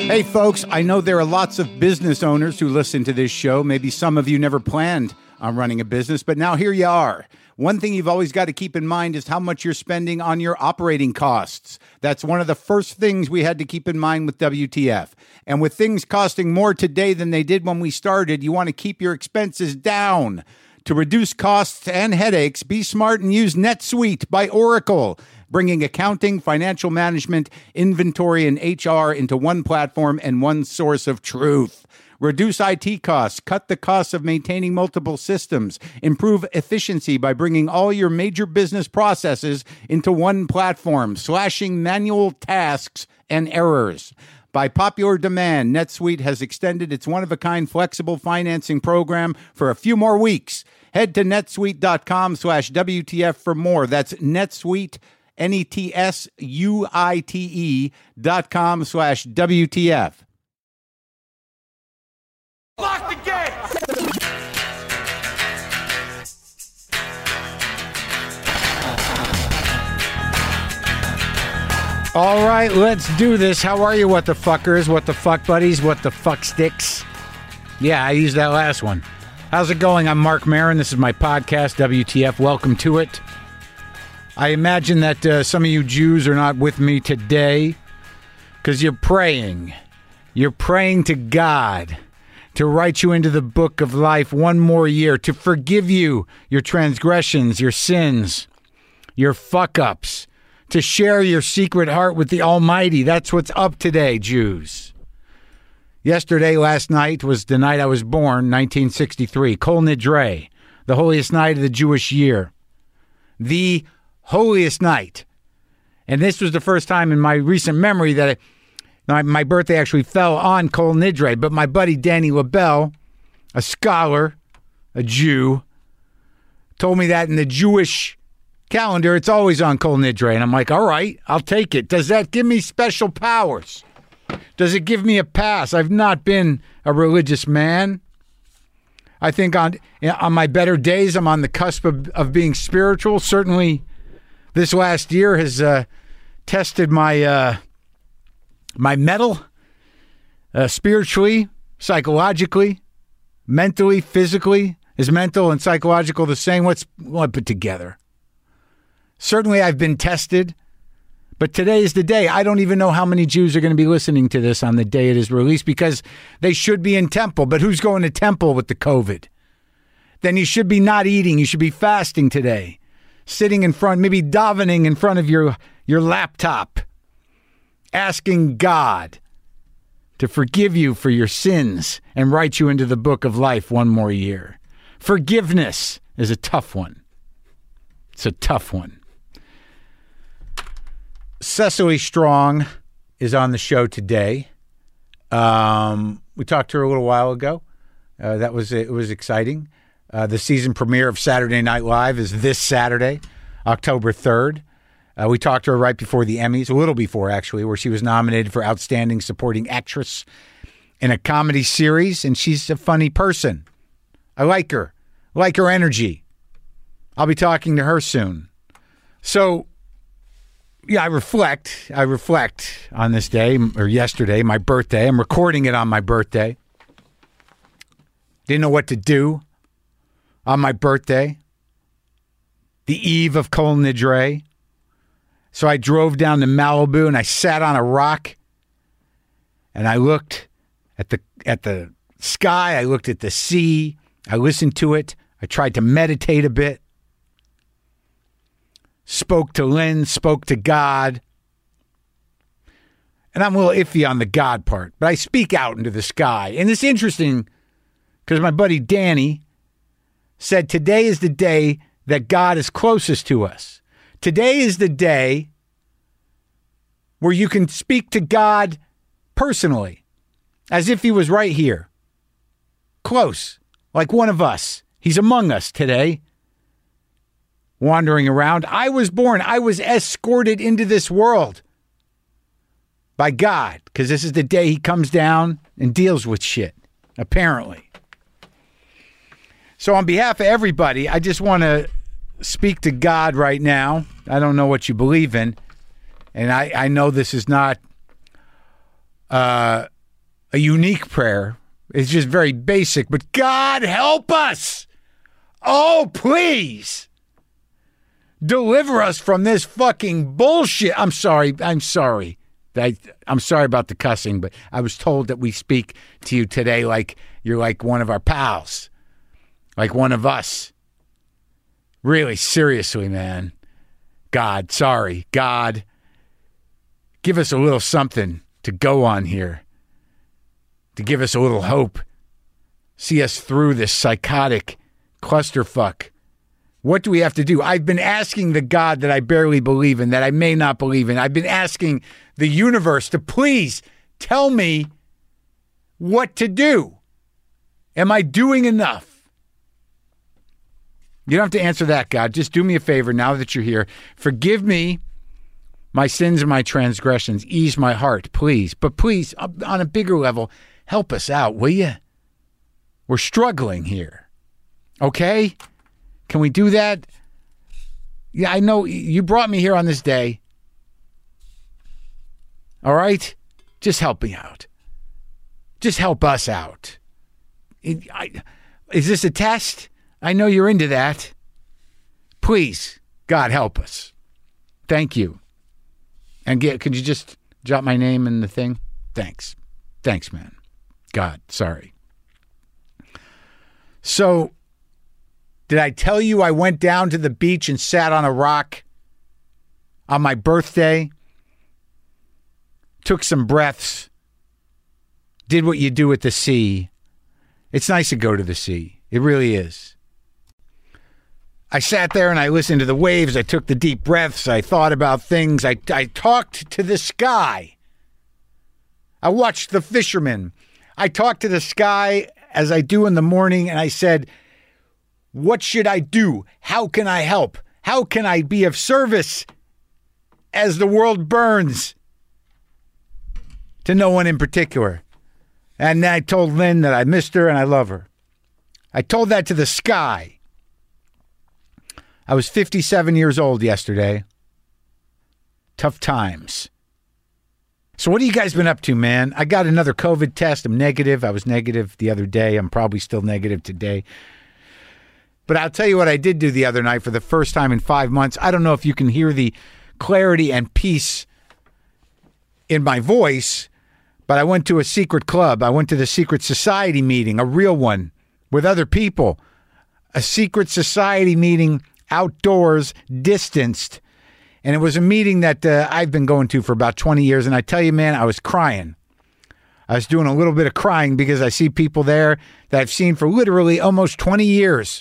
Hey, folks, I know there are lots of business owners who listen to this show. Maybe some of you never planned on running a business, but now here you are. One thing you've always got to keep in mind is how much you're spending on your operating costs. That's one of the first things we had to keep in mind with WTF. And with things costing more today than they did when we started, you want to keep your expenses down. To reduce costs and headaches, be smart and use NetSuite by Oracle, bringing accounting, financial management, inventory, and HR into one platform and one source of truth. Reduce IT costs, cut the costs of maintaining multiple systems, improve efficiency by bringing all your major business processes into one platform, slashing manual tasks and errors. By popular demand, NetSuite has extended its one-of-a-kind flexible financing program for a few more weeks. Head to netsuite.com/WTF for more. That's NetSuite, NetSuite.com/WTF. Lock the gate! All right, let's do this. How are you, what the fuckers, what the fuck buddies, what the fuck sticks? Yeah, I used that last one. How's it going? I'm Mark Maron. This is my podcast, WTF. Welcome to it. I imagine that some of you Jews are not with me today because you're praying. You're praying to God to write you into the book of life one more year, to forgive you your transgressions, your sins, your fuck-ups, to share your secret heart with the Almighty. That's what's up today, Jews. Last night, was the night I was born, 1963, Kol Nidre, the holiest night of the Jewish year. The holiest night. And this was the first time in my recent memory that my birthday actually fell on Kol Nidre. But my buddy Danny LaBelle, a scholar, a Jew, told me that in the Jewish calendar, it's always on Kol Nidre. And I'm like, all right, I'll take it. Does that give me special powers? Does it give me a pass? I've not been a religious man. I think on my better days, I'm on the cusp of being spiritual. Certainly, this last year has tested my my mettle, spiritually, psychologically, mentally, physically. Is mental and psychological the same? Let's put together. Certainly, I've been tested. But today is the day. I don't even know how many Jews are going to be listening to this on the day it is released because they should be in temple. But who's going to temple with the COVID? Then you should be not eating. You should be fasting today. Sitting in front, maybe davening in front of your laptop. Asking God to forgive you for your sins and write you into the book of life one more year. Forgiveness is a tough one. It's a tough one. Cecily Strong is on the show today. We talked to her a little while ago. It was exciting. The season premiere of Saturday Night Live is this Saturday, October 3rd. We talked to her right before the Emmys, a little before actually, where she was nominated for Outstanding Supporting Actress in a Comedy Series, and she's a funny person. I like her. I like her energy. I'll be talking to her soon. So, yeah, I reflect on this day, or yesterday, my birthday. I'm recording it on my birthday. Didn't know what to do on my birthday, the eve of Kol Nidre. So I drove down to Malibu and I sat on a rock and I looked at the sky. I looked at the sea. I listened to it. I tried to meditate a bit. Spoke to Lynn, spoke to God. And I'm a little iffy on the God part, but I speak out into the sky. And it's interesting because my buddy Danny said today is the day that God is closest to us. Today is the day where you can speak to God personally, as if he was right here. Close, like one of us. He's among us today. Wandering around. I was escorted into this world by God, because this is the day he comes down and deals with shit, apparently. So on behalf of everybody, I just want to speak to God right now. I don't know what you believe in, and I know this is not a unique prayer. It's just very basic, but God help us. Oh, please. Deliver us from this fucking bullshit. I'm sorry. I'm sorry about the cussing, but I was told that we speak to you today like you're like one of our pals, like one of us. Really, seriously, man. God, sorry. God, give us a little something to go on here, to give us a little hope. See us through this psychotic clusterfuck. What do we have to do? I've been asking the God that I barely believe in, that I may not believe in. I've been asking the universe to please tell me what to do. Am I doing enough? You don't have to answer that, God. Just do me a favor now that you're here. Forgive me my sins and my transgressions. Ease my heart, please. But please, on a bigger level, help us out, will you? We're struggling here. Okay? Can we do that? Yeah, I know you brought me here on this day. All right? Just help me out. Just help us out. Is this a test? I know you're into that. Please, God, help us. Thank you. And could you just jot my name in the thing? Thanks. Thanks, man. God, sorry. So, did I tell you I went down to the beach and sat on a rock on my birthday? Took some breaths. Did what you do at the sea. It's nice to go to the sea. It really is. I sat there and I listened to the waves. I took the deep breaths. I thought about things. I talked to the sky. I watched the fishermen. I talked to the sky as I do in the morning, and I said, what should I do? How can I help? How can I be of service as the world burns? To no one in particular. And I told Lynn that I missed her and I love her. I told that to the sky. I was 57 years old yesterday. Tough times. So what have you guys been up to, man? I got another COVID test. I'm negative. I was negative the other day. I'm probably still negative today. But I'll tell you what I did do the other night for the first time in 5 months. I don't know if you can hear the clarity and peace in my voice, but I went to a secret club. I went to the secret society meeting, a real one, with other people. A secret society meeting outdoors, distanced. And it was a meeting that I've been going to for about 20 years. And I tell you, man, I was crying. I was doing a little bit of crying because I see people there that I've seen for literally almost 20 years.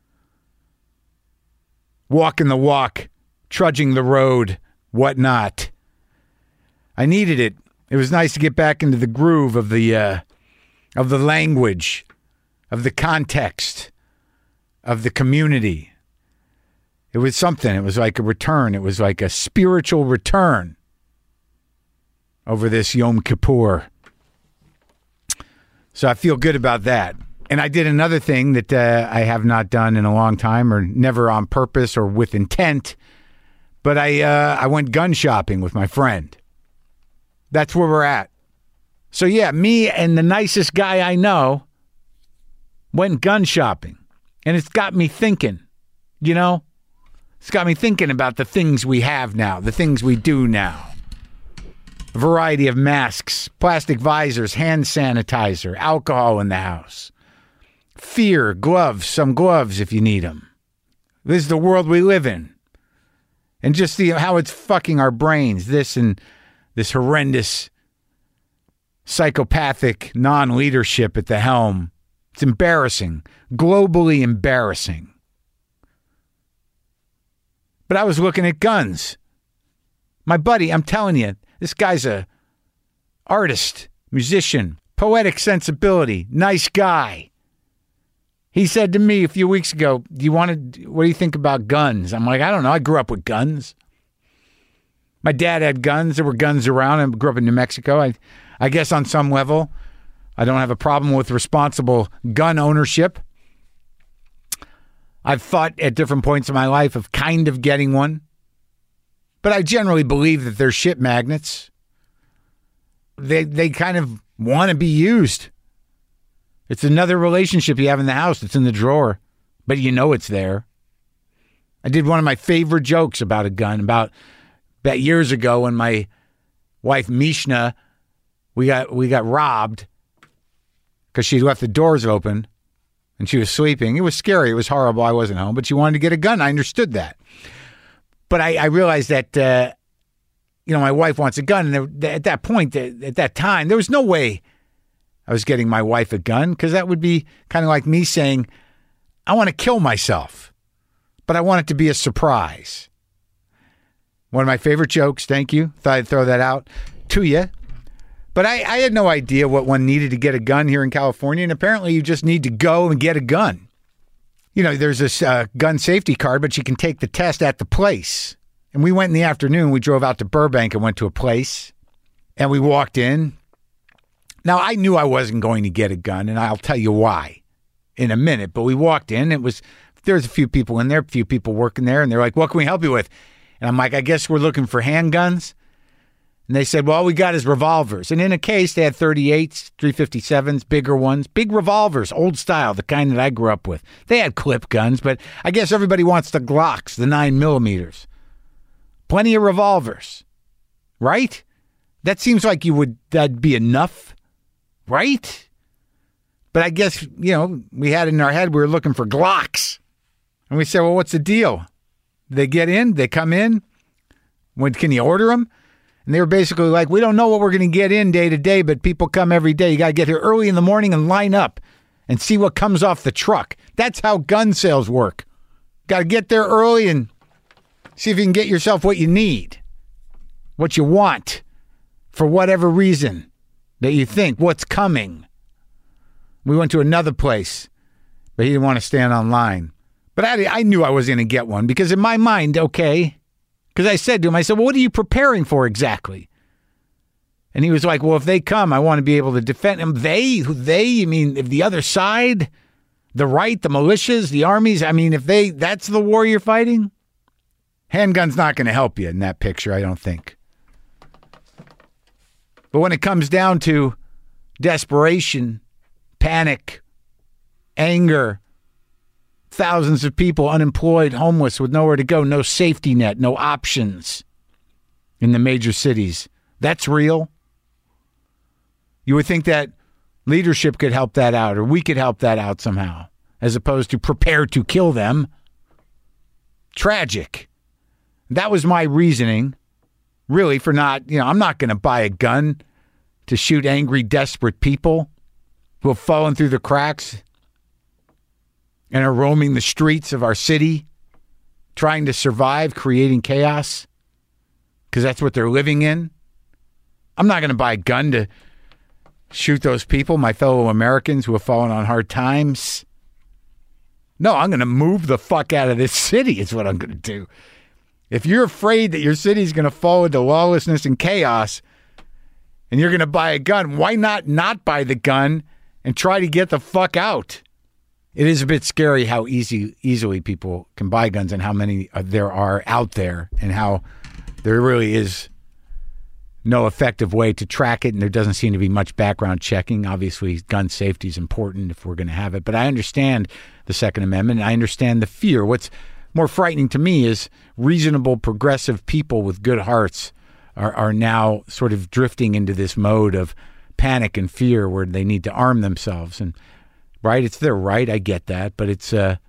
Walking the walk, trudging the road, whatnot. I needed it. It was nice to get back into the groove of the language, of the context, of the community. It was something. It was like a return. It was like a spiritual return over this Yom Kippur. So I feel good about that. And I did another thing that I have not done in a long time, or never on purpose or with intent. But I went gun shopping with my friend. That's where we're at. So yeah, me and the nicest guy I know went gun shopping. And it's got me thinking, you know? It's got me thinking about the things we have now, the things we do now. A variety of masks, plastic visors, hand sanitizer, alcohol in the house. Fear, gloves, some gloves if you need them. This is the world we live in. And just see how it's fucking our brains, this and this horrendous psychopathic non-leadership at the helm. It's embarrassing, globally embarrassing. But I was looking at guns. My buddy, I'm telling you, this guy's a artist, musician, poetic sensibility, nice guy. He said to me a few weeks ago, what do you think about guns? I'm like, I don't know. I grew up with guns. My dad had guns. There were guns around. I grew up in New Mexico. I guess on some level, I don't have a problem with responsible gun ownership. I've thought at different points in my life of kind of getting one. But I generally believe that they're shit magnets. They kind of want to be used. It's another relationship you have in the house. It's in the drawer, but you know it's there. I did one of my favorite jokes about a gun about years ago when my wife Mishna, we got robbed because she left the doors open and she was sleeping. It was scary. It was horrible. I wasn't home, but she wanted to get a gun. I understood that. But I realized that, my wife wants a gun. And at that point, at that time, there was no way I was getting my wife a gun because that would be kind of like me saying, I want to kill myself, but I want it to be a surprise. One of my favorite jokes. Thank you. Thought I'd throw that out to you. But I had no idea what one needed to get a gun here in California. And apparently you just need to go and get a gun. There's this gun safety card, but you can take the test at the place. And we went in the afternoon. We drove out to Burbank and went to a place. And we walked in. Now, I knew I wasn't going to get a gun, and I'll tell you why in a minute. But we walked in. There's a few people in there, a few people working there. And they're like, what can we help you with? And I'm like, I guess we're looking for handguns. And they said, well, all we got is revolvers. And in a case, they had 38s, 357s, bigger ones, big revolvers, old style, the kind that I grew up with. They had clip guns, but I guess everybody wants the Glocks, the 9mm. Plenty of revolvers, right? That seems like that'd be enough, right? But I guess, we had in our head, we were looking for Glocks. And we said, well, what's the deal? They get in, they come in. When can you order them? And they were basically like, we don't know what we're going to get in day to day, but people come every day. You got to get here early in the morning and line up and see what comes off the truck. That's how gun sales work. Got to get there early and see if you can get yourself what you need, what you want, for whatever reason that you think, what's coming. We went to another place, but he didn't want to stand online. But I knew I was going to get one because in my mind, okay, because I said to him, well, what are you preparing for exactly? And he was like, well, if they come, I want to be able to defend them. You mean if the other side, the right, the militias, the armies, that's the war you're fighting? Handgun's not going to help you in that picture, I don't think. But when it comes down to desperation, panic, anger, thousands of people unemployed, homeless, with nowhere to go, no safety net, no options in the major cities. That's real. You would think that leadership could help that out, or we could help that out somehow, as opposed to prepare to kill them. Tragic. That was my reasoning, really, for not, I'm not going to buy a gun to shoot angry, desperate people who have fallen through the cracks and are roaming the streets of our city, trying to survive, creating chaos, because that's what they're living in. I'm not going to buy a gun to shoot those people, my fellow Americans who have fallen on hard times. No, I'm going to move the fuck out of this city is what I'm going to do. If you're afraid that your city is going to fall into lawlessness and chaos and you're going to buy a gun, why not buy the gun and try to get the fuck out? It is a bit scary how easily people can buy guns and how many there are out there and how there really is no effective way to track it, and there doesn't seem to be much background checking. Obviously, gun safety is important if we're going to have it, but I understand the Second Amendment, and I understand the fear. What's more frightening to me is reasonable, progressive people with good hearts are now sort of drifting into this mode of panic and fear where they need to arm themselves. And right, it's their right, I get that, but it's a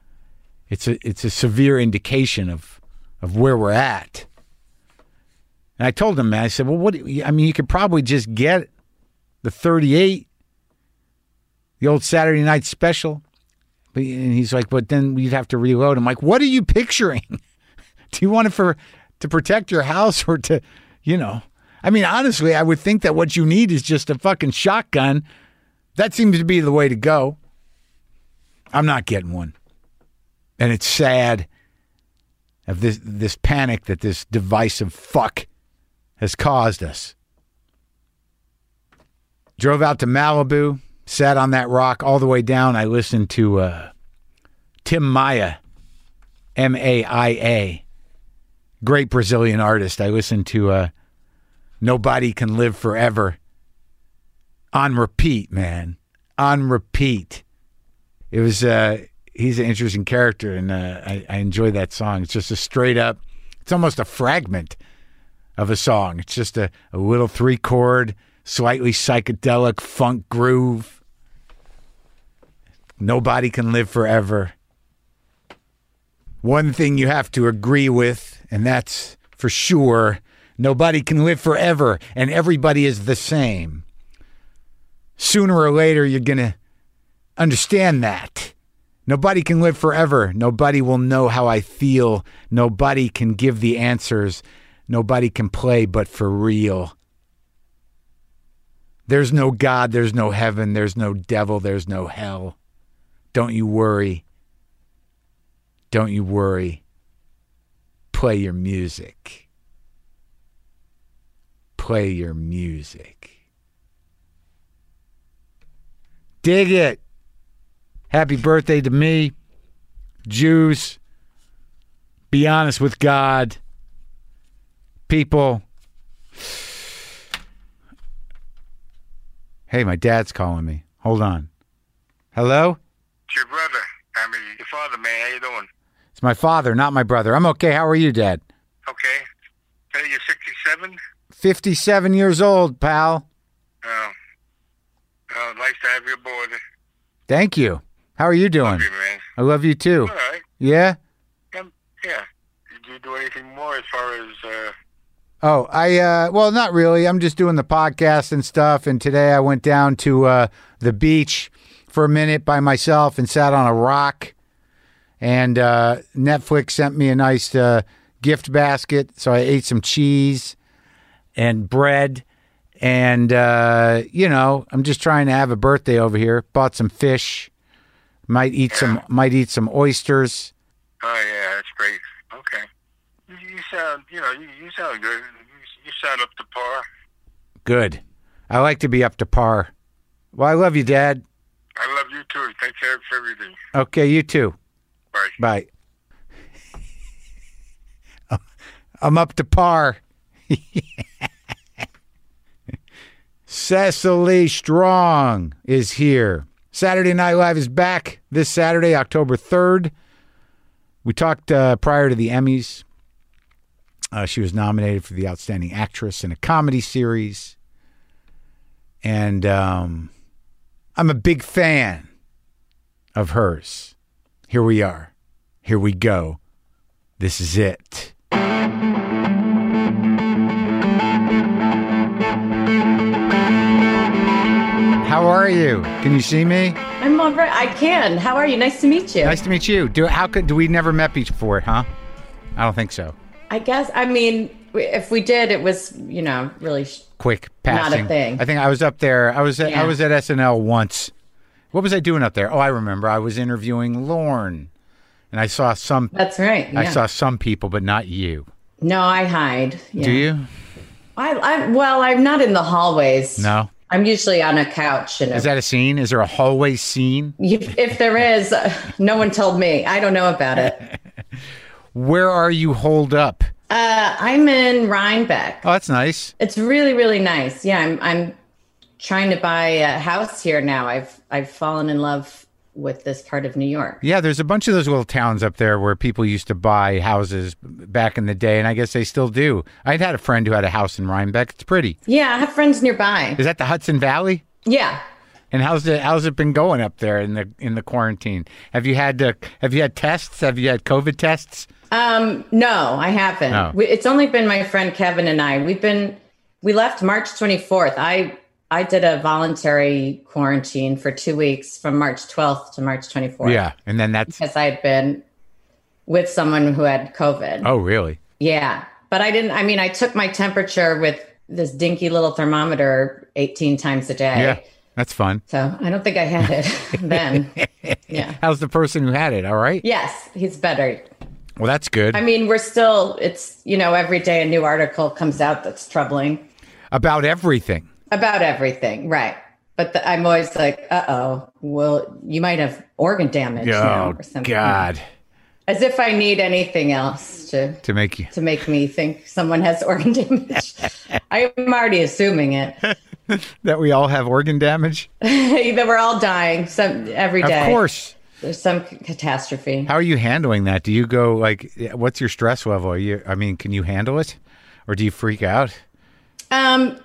severe indication of where we're at. And I told him, man, I said, well, you could probably just get the 38, the old Saturday night special. And he's like, but then you'd have to reload. I'm like, what are you picturing? Do you want it to protect your house or to, honestly, I would think that what you need is just a fucking shotgun. That seems to be the way to go. I'm not getting one. And it's sad of this panic that this divisive fuck has caused us. Drove out to Malibu, sat on that rock all the way down. I listened to Tim Maia, M-A-I-A, great Brazilian artist. I listened to Nobody Can Live Forever on repeat, man. On repeat. It was, he's an interesting character, and I enjoy that song. It's just a straight up, it's almost a fragment of a song. It's just a little 3-chord, slightly psychedelic funk groove. Nobody can live forever. One thing you have to agree with, and that's for sure, nobody can live forever, and everybody is the same. Sooner or later, you're going to understand that. Nobody can live forever. Nobody will know how I feel. Nobody can give the answers. Nobody can play but for real. There's no God, there's no heaven, there's no devil, there's no hell. Don't you worry. Don't you worry. Play your music. Play your music. Dig it. Happy birthday to me. Jews. Be honest with God. People. Hey, my dad's calling me. Hold on. Hello? It's your brother. Your father, man. How you doing? It's my father, not my brother. I'm okay. How are you, Dad? Okay. Hey, you're 67? 57 years old, pal. Oh. Oh, nice to have you aboard. Thank you. How are you doing? Love you, man. I love you too. All right. Yeah? Yeah. Did you do anything more as far as... well, not really. I'm just doing the podcast and stuff. And today I went down to the beach for a minute by myself and sat on a rock. And Netflix sent me a nice gift basket. So I ate some cheese and bread. And, I'm just trying to have a birthday over here. Bought some fish. Might eat some oysters. Oh, yeah, that's great. Okay. You sound, you sound good. You sound up to par. Good. I like to be up to par. Well, I love you, Dad. I love you, too. Take care of everything. Okay, you too. Bye. Bye. I'm up to par. Cecily Strong is here. Saturday Night Live is back this Saturday, October 3rd. We talked prior to the Emmys. She was nominated for the Outstanding Actress in a Comedy Series. And I'm a big fan of hers. Here we are. Here we go. This is it. How are you? Can you see me? I'm all right. I can. How are you? Nice to meet you. Nice to meet you. Do we never met before, huh? I don't think so. I guess. I mean, if we did, it was, really quick passing. Not a thing. I think I was up there. I was at SNL once. What was I doing up there? Oh, I remember. I was interviewing Lorne, and I saw some. That's right. Yeah. I saw some people, but not you. No, I hide. Yeah. Do you? I'm not in the hallways. No. I'm usually on a couch. Is that a scene? Is there a hallway scene? If there is, no one told me. I don't know about it. Where are you holed up? I'm in Rhinebeck. Oh, that's nice. It's really, really nice. Yeah, I'm trying to buy a house here now. I've fallen in love with this part of New York. Yeah, there's a bunch of those little towns up there where people used to buy houses back in the day, and I guess they still do. I'd had a friend who had a house in Rhinebeck. It's pretty. Yeah, I have friends nearby. Is that the Hudson Valley? Yeah. And how's it been going up there in the quarantine? Have you had tests? Have you had COVID tests? No, I haven't. Oh. It's only been my friend Kevin and I. We left March 24th. I did a voluntary quarantine for 2 weeks from March 12th to March 24th. Yeah, and then that's because I had been with someone who had COVID. Oh, really? Yeah, but I took my temperature with this dinky little thermometer 18 times a day. Yeah, that's fun. So I don't think I had it then. Yeah. How's the person who had it? All right? Yes, he's better. Well, that's good. I mean, it's, every day a new article comes out that's troubling. About everything. About everything, right. But I'm always like, well, you might have organ damage now or something. God. As if I need anything else to make me think someone has organ damage. I'm already assuming it. That we all have organ damage? That we're all dying every day. Of course. There's some catastrophe. How are you handling that? Do you go like, what's your stress level? Can you handle it? Or do you freak out? I've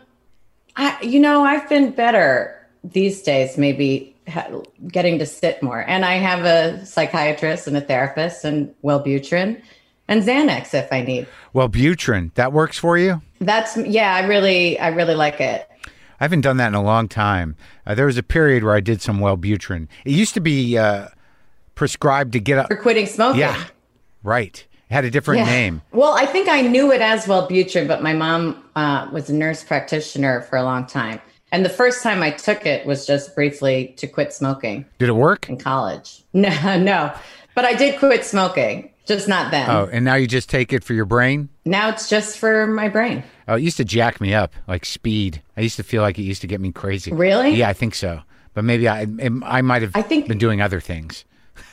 been better these days, maybe getting to sit more. And I have a psychiatrist and a therapist and Wellbutrin and Xanax if I need. Wellbutrin, that works for you? I really like it. I haven't done that in a long time. There was a period where I did some Wellbutrin. It used to be prescribed to get up. For quitting smoking. Yeah, right. It had a different name. Well, I think I knew it as Wellbutrin, but my mom was a nurse practitioner for a long time. And the first time I took it was just briefly to quit smoking. Did it work? In college. No. But I did quit smoking, just not then. Oh, and now you just take it for your brain? Now it's just for my brain. Oh, it used to jack me up, like speed. I used to feel like it used to get me crazy. Really? Yeah, I think so. But maybe I might have been doing other things.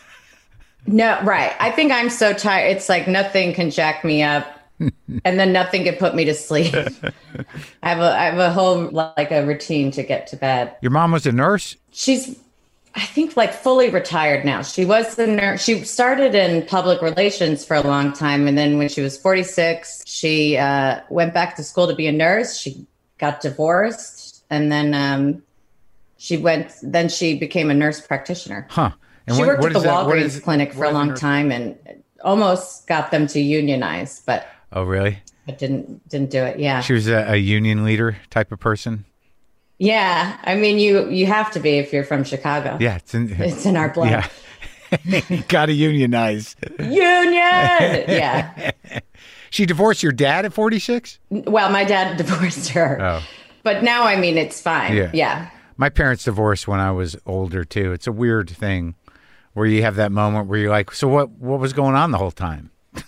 No, right. I think I'm so tired. It's like nothing can jack me up. And then nothing can put me to sleep. I have a whole a routine to get to bed. Your mom was a nurse? She's, I think, fully retired now. She was the nurse. She started in public relations for a long time, and then when she was 46, she went back to school to be a nurse. She got divorced, and then she became a nurse practitioner. Huh? And she worked at the Walgreens clinic for a long time, and almost got them to unionize, but. Oh, really? But didn't do it. Yeah. She was a union leader type of person. Yeah. I mean, you have to be if you're from Chicago. Yeah. It's in our blood. Yeah. Got to unionize. Union. Yeah. She divorced your dad at 46? Well, my dad divorced her. Oh. But now, I mean, it's fine. Yeah. My parents divorced when I was older, too. It's a weird thing where you have that moment where you're like, so what was going on the whole time?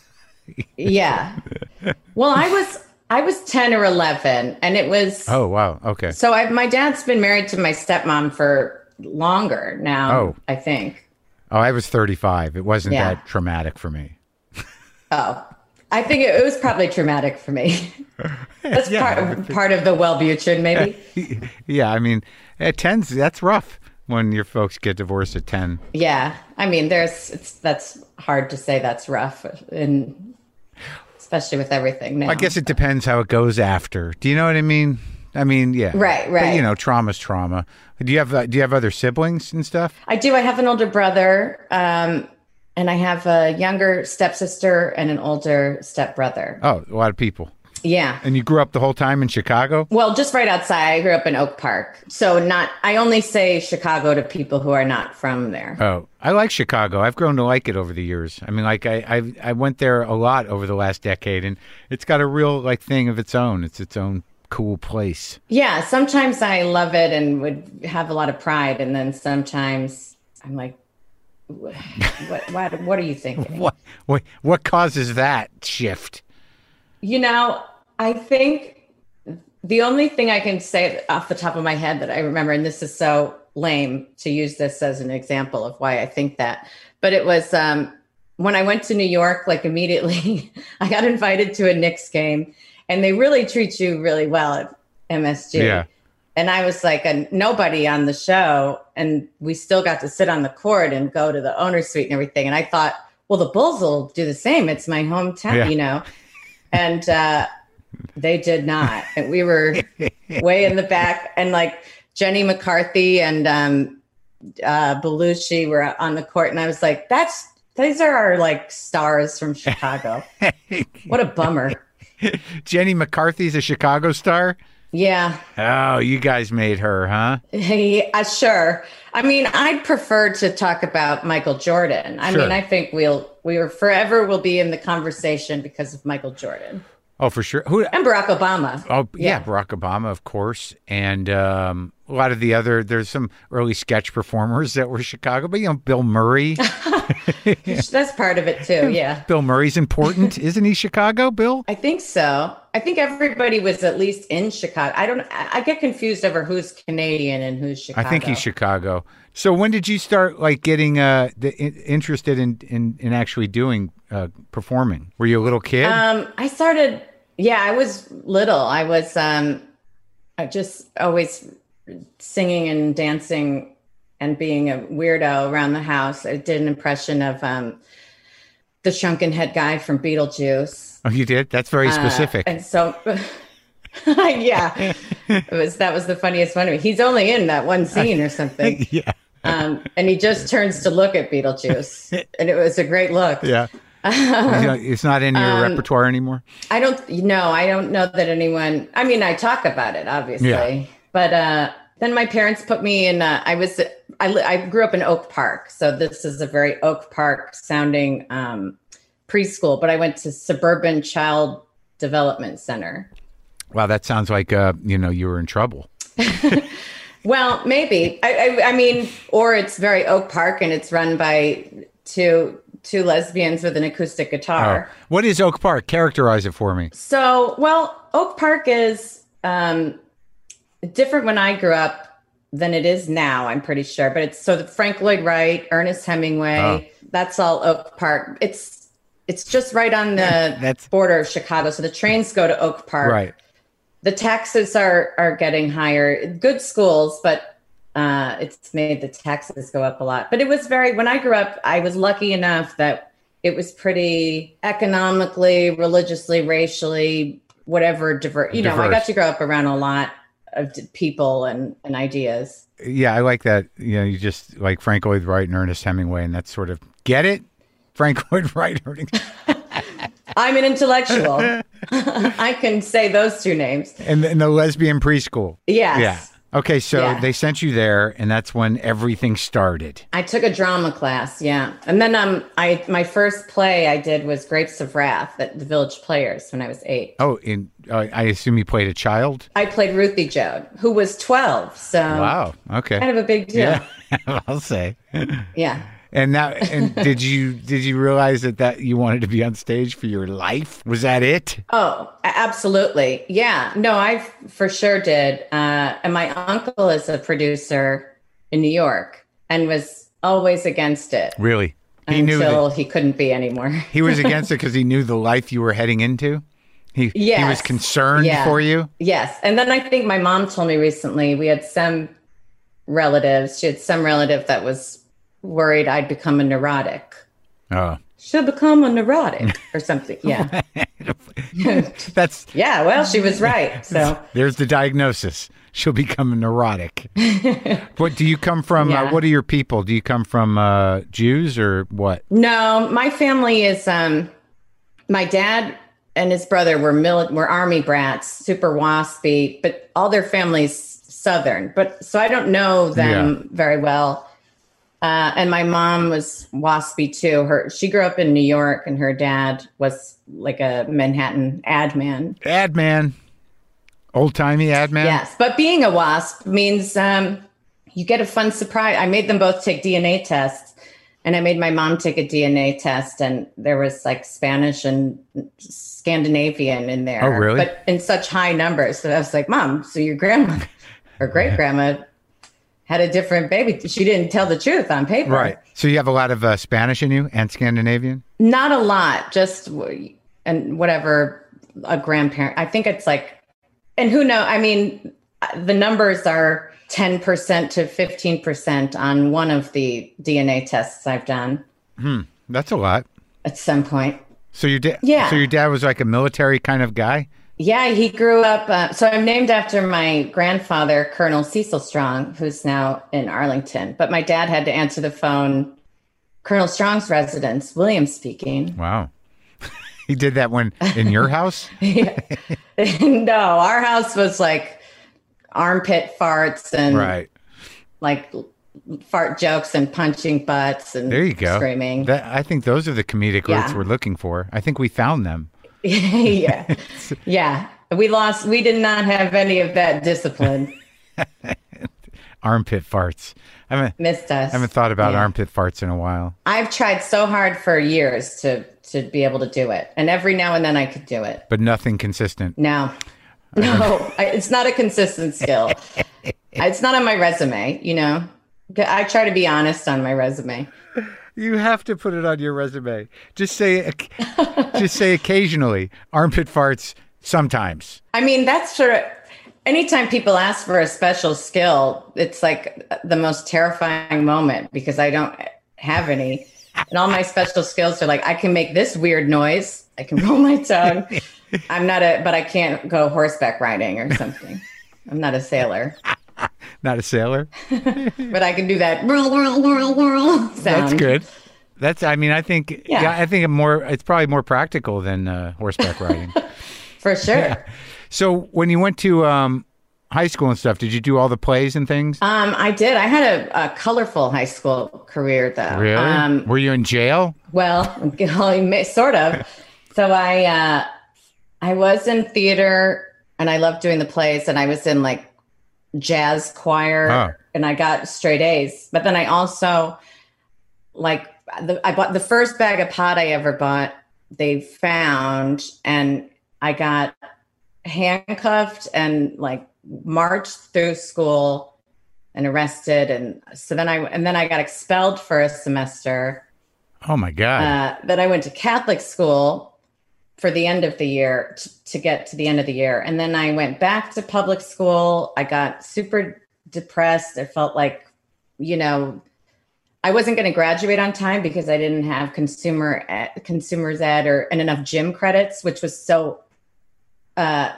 Yeah. Well, I was 10 or 11, and it was. Oh, wow. Okay. So my dad's been married to my stepmom for longer now. Oh. I think. Oh, I was 35. It wasn't that traumatic for me. Oh, I think it was probably traumatic for me. That's part of the Wellbutrin, maybe. Yeah, I mean, at 10, that's rough. When your folks get divorced at 10. Yeah. I mean, that's hard to say that's rough, and especially with everything now. I guess it depends how it goes after. Do you know what I mean? I mean, yeah. Right. But, trauma's trauma. Do you have other siblings and stuff? I do. I have an older brother, and I have a younger stepsister and an older stepbrother. Oh, a lot of people. Yeah. And you grew up the whole time in Chicago? Well, just right outside. I grew up in Oak Park. So I only say Chicago to people who are not from there. Oh, I like Chicago. I've grown to like it over the years. I mean, I went there a lot over the last decade, and it's got a real thing of its own. It's its own cool place. Yeah. Sometimes I love it and would have a lot of pride. And then sometimes I'm like, what are you thinking? What causes that shift? I think the only thing I can say off the top of my head that I remember, and this is so lame to use this as an example of why I think that, but it was when I went to New York, immediately I got invited to a Knicks game, and they really treat you really well at MSG. Yeah. And I was like a nobody on the show, and we still got to sit on the court and go to the owner's suite and everything. And I thought, well, the Bulls will do the same. It's my hometown, And they did not. And we were way in the back, and Jenny McCarthy and Belushi were on the court. And I was like, these are our stars from Chicago. What a bummer. Jenny McCarthy's a Chicago star? Yeah. Oh, you guys made her, huh? Sure. I mean, I'd prefer to talk about Michael Jordan. I mean, I think we forever will be in the conversation because of Michael Jordan. Oh, for sure. And Barack Obama. Oh, yeah, Barack Obama, of course. And a lot of the there's some early sketch performers that were Chicago, but, Bill Murray. That's part of it, too, yeah. Bill Murray's important. Isn't he Chicago, Bill? I think so. I think everybody was at least in Chicago. I get confused over who's Canadian and who's Chicago. I think he's Chicago. So when did you start getting interested in actually doing performing? Were you a little kid? I started. Yeah, I was little. I was I just always singing and dancing and being a weirdo around the house. I did an impression of the shrunken head guy from Beetlejuice. Oh, you did? That's very specific. And so, yeah, that was the funniest one. He's only in that one scene or something. Yeah. And he just turns to look at Beetlejuice, and it was a great look. Yeah. It's not in your repertoire anymore? I don't know that anyone, I mean, I talk about it, obviously. Yeah. But then my parents put me in, I grew up in Oak Park. So this is a very Oak Park sounding preschool, but I went to Suburban Child Development Center. Wow, that sounds like, you were in trouble. Well, maybe. I mean, or it's very Oak Park and it's run by two lesbians with an acoustic guitar. Oh. What is Oak Park? Characterize it for me. So, well, Oak Park is different when I grew up than it is now, I'm pretty sure. But it's so Frank Lloyd Wright, Ernest Hemingway, that's all Oak Park. It's just right on the border of Chicago. So the trains go to Oak Park. Right. The taxes are getting higher. Good schools, but it's made the taxes go up a lot. But it was when I grew up, I was lucky enough that it was pretty economically, religiously, racially, whatever, diverse. I got to grow up around a lot of people and ideas. Yeah, I like that. You just like Frank Lloyd Wright and Ernest Hemingway, and that's sort of, get it? Frank Lloyd Wright. I'm an intellectual. I can say those two names. And the lesbian preschool. Yes. Yeah. Okay, so they sent you there, and that's when everything started. I took a drama class, yeah. And then my first play I did was Grapes of Wrath at the Village Players when I was 8. Oh, I assume you played a child? I played Ruthie Joad, who was 12. So wow, okay. Kind of a big deal. Yeah, I'll say. Yeah. And did you realize that you wanted to be on stage for your life? Was that it? Oh, absolutely. Yeah. No, I for sure did. And my uncle is a producer in New York and was always against it. Really? Until he couldn't be anymore. He was against it because he knew the life you were heading into? He was concerned for you? Yes. And then I think my mom told me recently she had some relative that was worried I'd become a neurotic. Oh. She'll become a neurotic or something. Yeah. Well, she was right. So there's the diagnosis. She'll become a neurotic. What do you come from? What are your people? Do you come from Jews or what? No, my family is my dad and his brother were army brats, super waspy, but all their family's Southern. But so I don't know them very well. And my mom was waspy too. She grew up in New York, and her dad was like a Manhattan ad man. Ad man, old timey ad man. Yes, but being a wasp means you get a fun surprise. I made them both take DNA tests, and I made my mom take a DNA test, and there was like Spanish and Scandinavian in there. Oh, really? But in such high numbers. So I was like, Mom, so your grandma or great grandma had a different baby. She didn't tell the truth on paper. Right. So you have a lot of Spanish in you and Scandinavian? Not a lot. Just, and whatever, a grandparent. I think it's like, and who knows? I mean, the numbers are 10% to 15% on one of the DNA tests I've done. That's a lot. At some point. So your dad was like a military kind of guy? Yeah, he grew up. So I'm named after my grandfather, Colonel Cecil Strong, who's now in Arlington. But my dad had to answer the phone. Colonel Strong's residence, William speaking. Wow. He did that in your house? No, our house was like armpit farts and like fart jokes and punching butts and there you go. Screaming. I think those are the comedic roots we're looking for. I think we found them. Yeah. We did not have any of that discipline. Armpit farts. Missed us. I haven't thought about armpit farts in a while. I've tried so hard for years to be able to do it. And every now and then I could do it. But nothing consistent. No, it's not a consistent skill. It's not on my resume, I try to be honest on my resume. You have to put it on your resume. Just say occasionally armpit farts sometimes. I mean, that's sort of, anytime people ask for a special skill, it's like the most terrifying moment because I don't have any. And all my special skills are like, I can make this weird noise. I can roll my tongue. But I can't go horseback riding or something. I'm not a sailor. Not a sailor? But I can do that sound. That's good. I think it's probably more practical than horseback riding. For sure. Yeah. So when you went to high school and stuff, did you do all the plays and things? I did. I had a colorful high school career, though. Really? Were you in jail? Well, sort of. So I was in theater, and I loved doing the plays, and I was in like jazz choir, and I got straight A's. But then I also I bought the first bag of pot I ever bought. They found, and I got handcuffed and like marched through school and arrested, and so then I got expelled for a semester. Oh my God! Then I went to Catholic school for the end of the year to get to the end of the year, and then I went back to public school. I got super depressed. I felt like, I wasn't going to graduate on time because I didn't have consumer's ed and enough gym credits, which was so I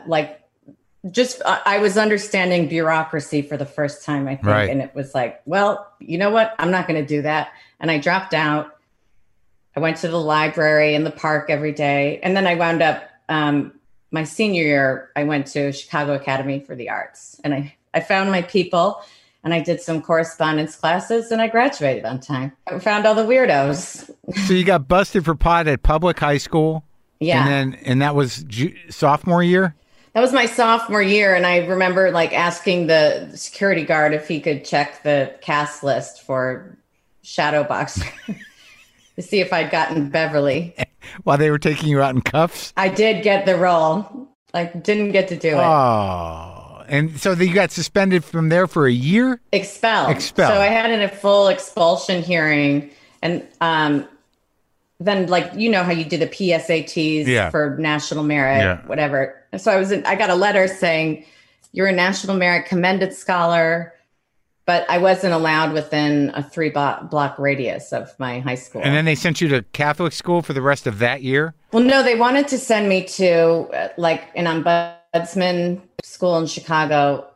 was understanding bureaucracy for the first time, I think. Right. And it was like, well, you know what? I'm not going to do that. And I dropped out. I went to the library in the park every day. And then I wound up, my senior year, I went to Chicago Academy for the Arts. And I found my people, and I did some correspondence classes, and I graduated on time. I found all the weirdos. So you got busted for pot at public high school? Yeah. And that was sophomore year? That was my sophomore year. And I remember like asking the security guard if he could check the cast list for Shadowboxer to see if I'd gotten Beverly. While they were taking you out in cuffs? I did get the role. I didn't get to do it. Oh. And so you got suspended from there for a year? Expelled. So I had a full expulsion hearing. And then, like, you know how you do the PSATs for national merit, whatever. So I got a letter saying, you're a national merit commended scholar, but I wasn't allowed within a 3-block radius of my high school. And then they sent you to Catholic school for the rest of that year? Well, no, they wanted to send me to an ombudsman school in Chicago.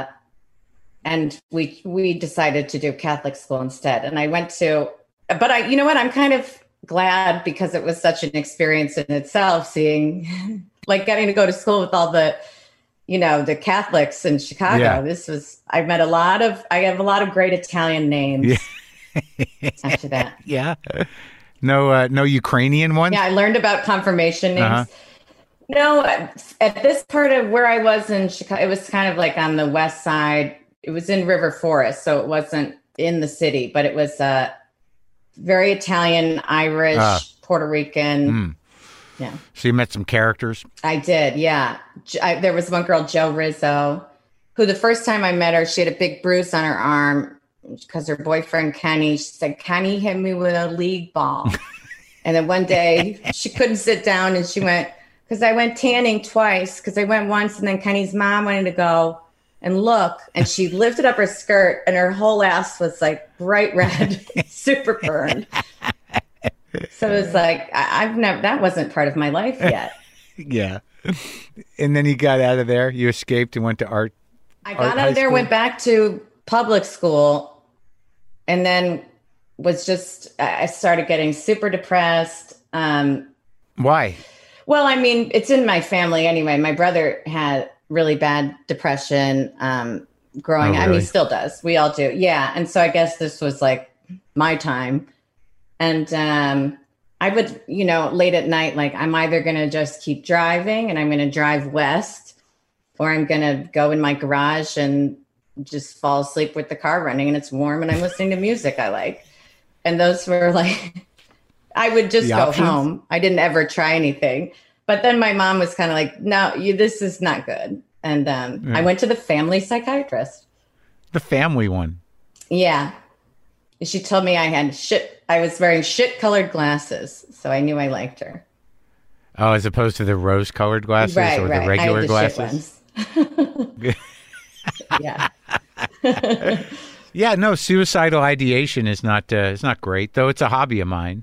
And we decided to do Catholic school instead. And I went to, but you know what? I'm kind of glad because it was such an experience in itself, seeing getting to go to school with all the, the Catholics in Chicago. Yeah. I have a lot of great Italian names after that. Yeah. No Ukrainian ones? Yeah. I learned about confirmation names. Uh-huh. No, at this part of where I was in Chicago, it was kind of like on the west side. It was in River Forest, so it wasn't in the city, but it was very Italian, Irish, Puerto Rican. Mm. Yeah. So you met some characters? I did, yeah. There was one girl, Jo Rizzo, who the first time I met her, she had a big bruise on her arm because her boyfriend, Kenny, she said, Kenny hit me with a league ball. And then one day she couldn't sit down and she went, because I went tanning twice, because I went once and then Kenny's mom wanted to go and look, and she lifted up her skirt and her whole ass was like bright red, super burned. So it was like, that wasn't part of my life yet. Yeah. And then you got out of there, you escaped and went to art. I got out of there, went back to public school, and then I started getting super depressed. Why? Well, I mean, it's in my family anyway. My brother had really bad depression growing up. Really? I mean, he still does. We all do. Yeah. And so I guess this was like my time. And I would, late at night, like I'm either going to just keep driving and I'm going to drive west, or I'm going to go in my garage and just fall asleep with the car running and it's warm and I'm listening to music I like. And those were like, I would just go home. I didn't ever try anything. But then my mom was kind of like, no, this is not good. And I went to the family psychiatrist. The family one? Yeah. She told me I was wearing shit-colored glasses, so I knew I liked her. Oh, as opposed to the rose-colored glasses or the regular glasses? Yeah. Yeah, no, suicidal ideation is not great, though it's a hobby of mine.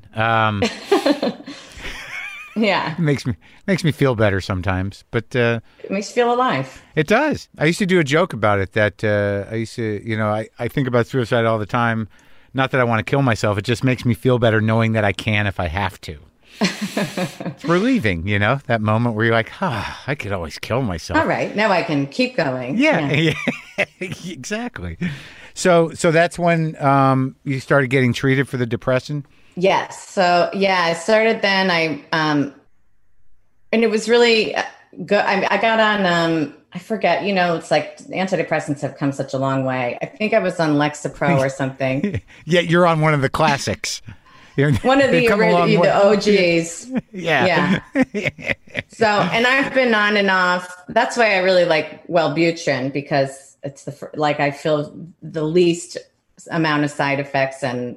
Yeah. It makes me feel better sometimes, but It makes you feel alive. it does. I used to do a joke about it that I used to, I think about suicide all the time. Not that I want to kill myself. It just makes me feel better knowing that I can if I have to. It's relieving, that moment where you're like, I could always kill myself. All right. Now I can keep going. Yeah. Exactly. So that's when you started getting treated for the depression? Yes. So yeah, I started then. And it was really good. I got on, I forget, it's like antidepressants have come such a long way. I think I was on Lexapro or something. Yeah, you're on one of the classics. One of the OGs. Yeah. So, and I've been on and off. That's why I really like Wellbutrin, because it's I feel the least amount of side effects, and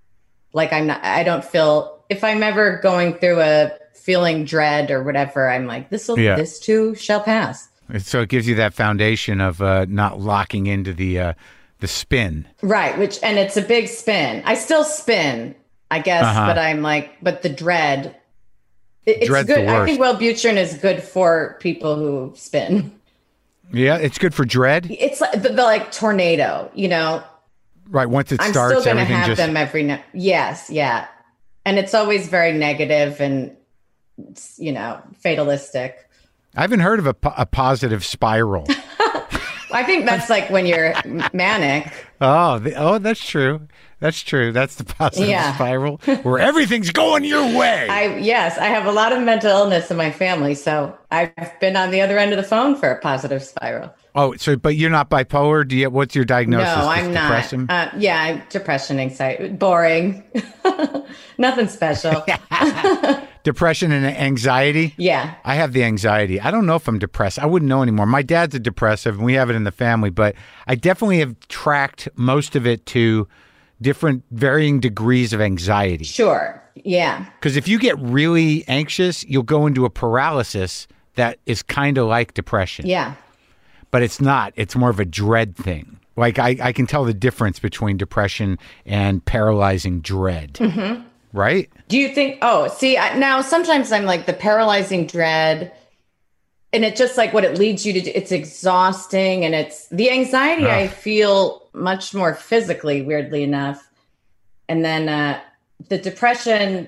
I don't feel, if I'm ever going through a feeling dread or whatever, I'm like, this too shall pass. So it gives you that foundation of not locking into the spin. Right. And it's a big spin. I still spin, I guess, but I'm like, but the dread, it's Dread's good. the worst. I think Wellbutrin is good for people who spin. Yeah, it's good for dread. It's like the tornado, Right. Once it I'm starts, still going to everything have just them every night. Yes. Yeah. And it's always very negative and, fatalistic. I haven't heard of a positive spiral. I think that's like when you're manic. Oh, that's true. That's true. That's the positive spiral where everything's going your way. I have a lot of mental illness in my family, so I've been on the other end of the phone for a positive spiral. Oh, but you're not bipolar? What's your diagnosis? No, I'm depression? not. Depression, anxiety, boring. Nothing special. Depression and anxiety? Yeah. I have the anxiety. I don't know if I'm depressed. I wouldn't know anymore. My dad's a depressive, and we have it in the family, but I definitely have tracked most of it to different varying degrees of anxiety. Sure. Yeah. Because if you get really anxious, you'll go into a paralysis that is kind of like depression. Yeah. But it's not. It's more of a dread thing. Like I can tell the difference between depression and paralyzing dread. Mm-hmm. Right? Do you think, now sometimes I'm like the paralyzing dread, and it's just like what it leads you to do. It's exhausting, and it's the anxiety I feel much more physically, weirdly enough. And then the depression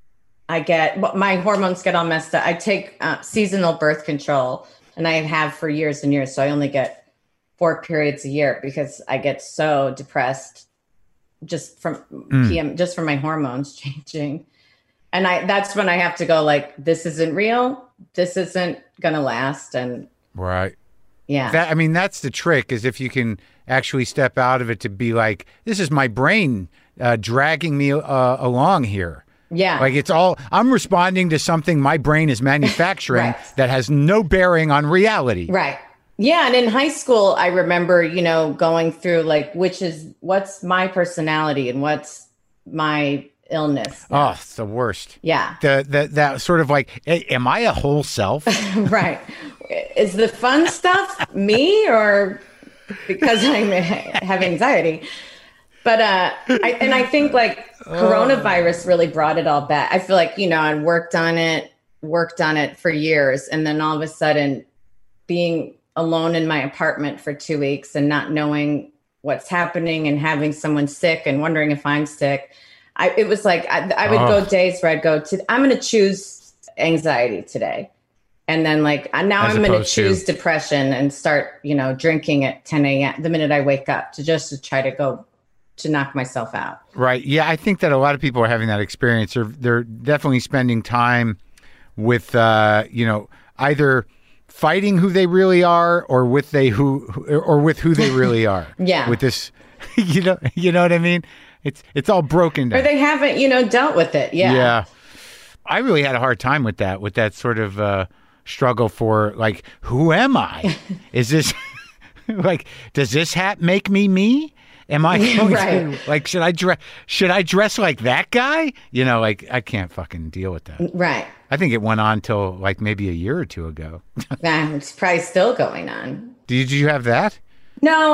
my hormones get all messed up. I take seasonal birth control, and I have for years and years. So I only get 4 periods a year because I get so depressed just from just from my hormones changing. And that's when I have to go like, this isn't real. This isn't going to last. And right. Yeah. That's the trick, is if you can actually step out of it to be like, this is my brain dragging me along here. Yeah. Like I'm responding to something my brain is manufacturing that has no bearing on reality. Right. Yeah. And in high school, I remember, going through like, what's my personality and what's my illness. Oh, it's the worst. Yeah. That sort of like, hey, am I a whole self? Right. Is the fun stuff me, or because I have anxiety? But I think like coronavirus really brought it all back. I feel like, I worked on it for years. And then all of a sudden being alone in my apartment for 2 weeks and not knowing what's happening and having someone sick and wondering if I'm sick. It was like, I would go days where I'd go I'm going to choose anxiety today. And then like, now I'm going to choose depression and start, drinking at 10 a.m. the minute I wake up to try to go to knock myself out. Right. Yeah. I think that a lot of people are having that experience. They're definitely spending time with, either fighting who they really are or with who they really are. Yeah. With this, you know what I mean? It's all broken down. Or they haven't, dealt with it. Yeah. Yeah. I really had a hard time with that sort of struggle for like, who am I? Is this like, does this hat make me? Am I going Right. to, like, should I dress like that guy? You know, like, I can't fucking deal with that. Right. I think it went on till like maybe a year or two ago. It's probably still going on. Did you have that? No,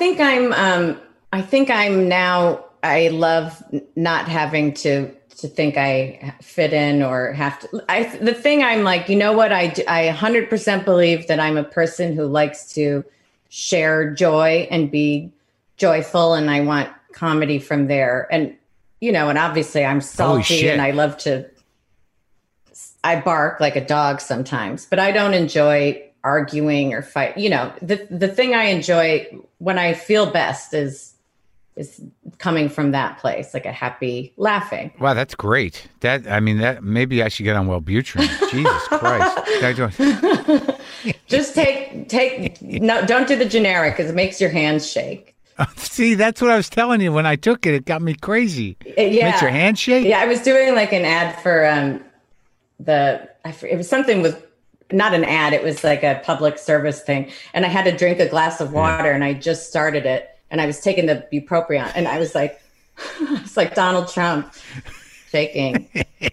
I think I'm now, I love not having to think I fit in or have to. The thing I'm like, you know what? I 100% believe that I'm a person who likes to share joy and be joyful, and I want comedy from there. And, you know, and obviously I'm salty and I love to, I bark like a dog sometimes, but I don't enjoy arguing or fight. You know, the thing I enjoy when I feel best is coming from that place, like a happy laughing. Wow, that's great. That maybe I should get on Wellbutrin. Jesus Christ. Just no, don't do the generic because it makes your hands shake. See, that's what I was telling you when I took it. It got me crazy. Yeah. Makes your hand shake? Yeah, I was doing like an ad for it was something with, not an ad, it was like a public service thing. And I had to drink a glass of water and I just started it. And I was taking the bupropion, and I was like, Donald Trump, shaking.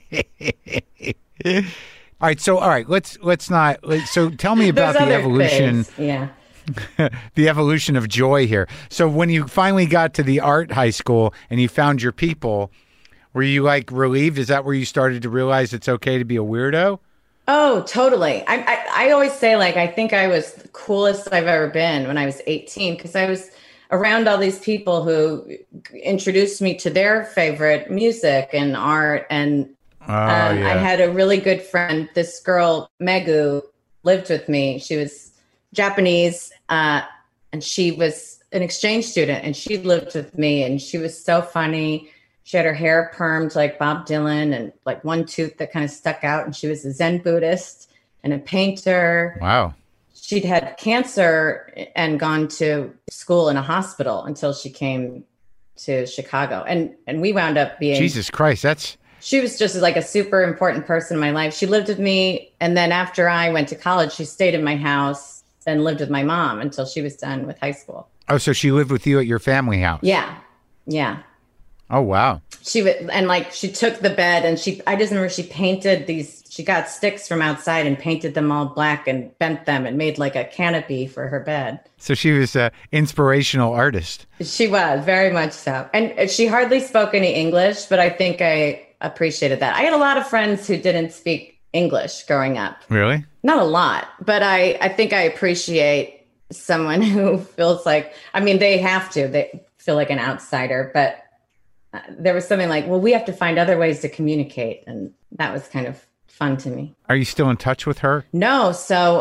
All right. Let's not. So tell me about the evolution. Things. Yeah. The evolution of joy here. So when you finally got to the art high school and you found your people, were you like relieved? Is that where you started to realize it's okay to be a weirdo? Oh, totally. I always say, like, I think I was the coolest I've ever been when I was 18, because I was around all these people who introduced me to their favorite music and art. And I had a really good friend. This girl, Megu, lived with me. She was Japanese, and she was an exchange student, and she lived with me, and she was so funny. She had her hair permed like Bob Dylan and like one tooth that kind of stuck out. And she was a Zen Buddhist and a painter. Wow. She'd had cancer and gone to school in a hospital until she came to Chicago. And we wound up being... Jesus Christ, she was just like a super important person in my life. She lived with me. And then after I went to college, she stayed in my house and lived with my mom until she was done with high school. Oh, so she lived with you at your family house? Yeah. Yeah. Oh, wow. She took the bed and I just remember she painted she got sticks from outside and painted them all black and bent them and made like a canopy for her bed. So she was an inspirational artist. She was, very much so. And she hardly spoke any English, but I think I appreciated that. I had a lot of friends who didn't speak English growing up. Really? Not a lot, but I think I appreciate someone who feels like, they have to. They feel like an outsider, but there was something like, well, we have to find other ways to communicate. And that was kind of fun to me. Are you still in touch with her? No. So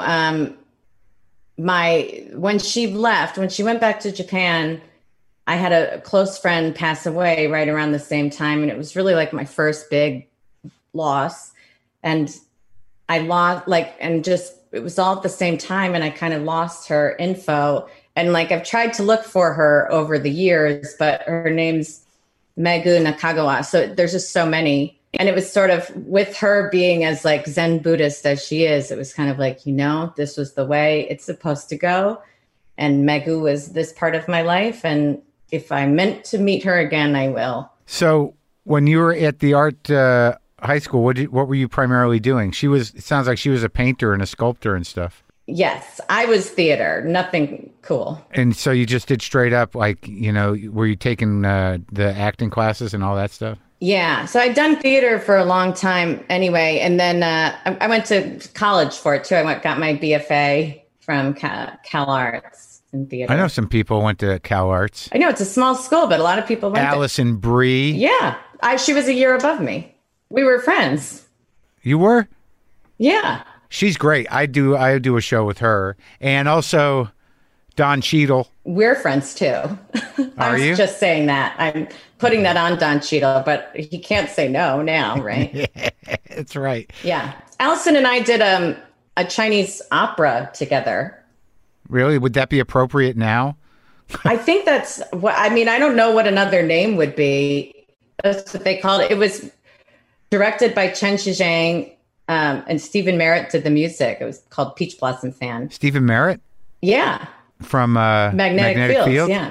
when she went back to Japan, I had a close friend pass away right around the same time. And it was really like my first big loss. And I lost it was all at the same time. And I kind of lost her info. And like, I've tried to look for her over the years, but her name's Megu Nakagawa. So there's just so many. And it was sort of with her being as like Zen Buddhist as she is, it was kind of like, this was the way it's supposed to go. And Megu was this part of my life. And if I'm meant to meet her again, I will. So when you were at the art high school, what were you primarily doing? It sounds like she was a painter and a sculptor and stuff. Yes, I was theater, nothing cool. And so you just did straight up, like, were you taking the acting classes and all that stuff? Yeah, so I'd done theater for a long time anyway. And then I went to college for it too. Got my BFA from Cal Arts in theater. I know some people went to Cal Arts. I know, it's a small school, but a lot of people went Allison Brie. Yeah, she was a year above me. We were friends. You were? Yeah. She's great. I do a show with her, and also Don Cheadle. We're friends too. Are you? Just saying that. I'm putting that on Don Cheadle, but he can't say no now, right? Yeah, that's right. Yeah. Allison and I did a Chinese opera together. Really? Would that be appropriate now? I think that's what I don't know what another name would be. That's what they called it. It was directed by Chen Shizhang. And Stephen Merritt did the music. It was called Peach Blossom Fan. Stephen Merritt? Yeah. From Magnetic Fields. Field? Yeah.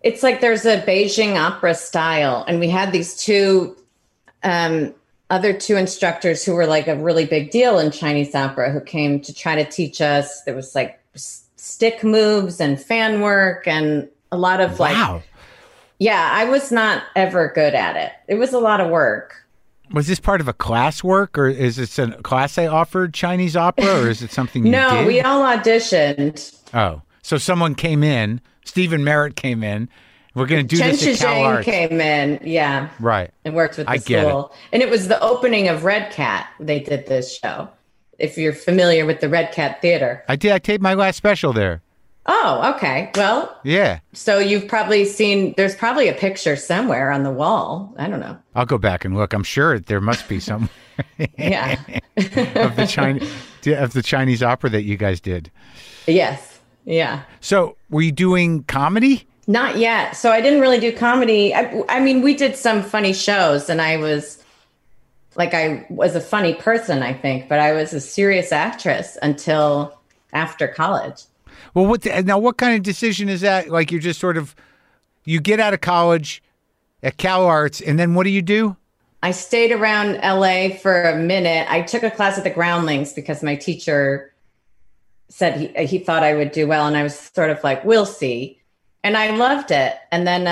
It's like there's a Beijing opera style, and we had these two other two instructors who were like a really big deal in Chinese opera who came to try to teach us. There was like stick moves and fan work and a lot of Wow. Yeah, I was not ever good at it. It was a lot of work. Was this part of a class work, or is this a class they offered Chinese opera, or is it something you No, did? we all auditioned. Oh, so someone came in, Stephen Merritt came in. We're going to do Chen this at Cal Shizhang Arts. came in, yeah, Right. and worked with the I get school. And it was the opening of Red Cat. They did this show. If you're familiar with the Red Cat Theater. I did. I taped my last special there. Oh, okay. Well, Yeah. so you've probably seen, there's probably a picture somewhere on the wall. I don't know. I'll go back and look. I'm sure there must be some Yeah. of the Chinese opera that you guys did. Yes. Yeah. So, were you doing comedy? Not yet. So I didn't really do comedy. I mean, we did some funny shows, and I was a funny person, I think, but I was a serious actress until after college. Well, what kind of decision is that? Like, you're just sort of, you get out of college at Cal Arts, and then what do you do? I stayed around LA for a minute. I took a class at the Groundlings because my teacher said he thought I would do well, and I was sort of like, we'll see. And I loved it. And then,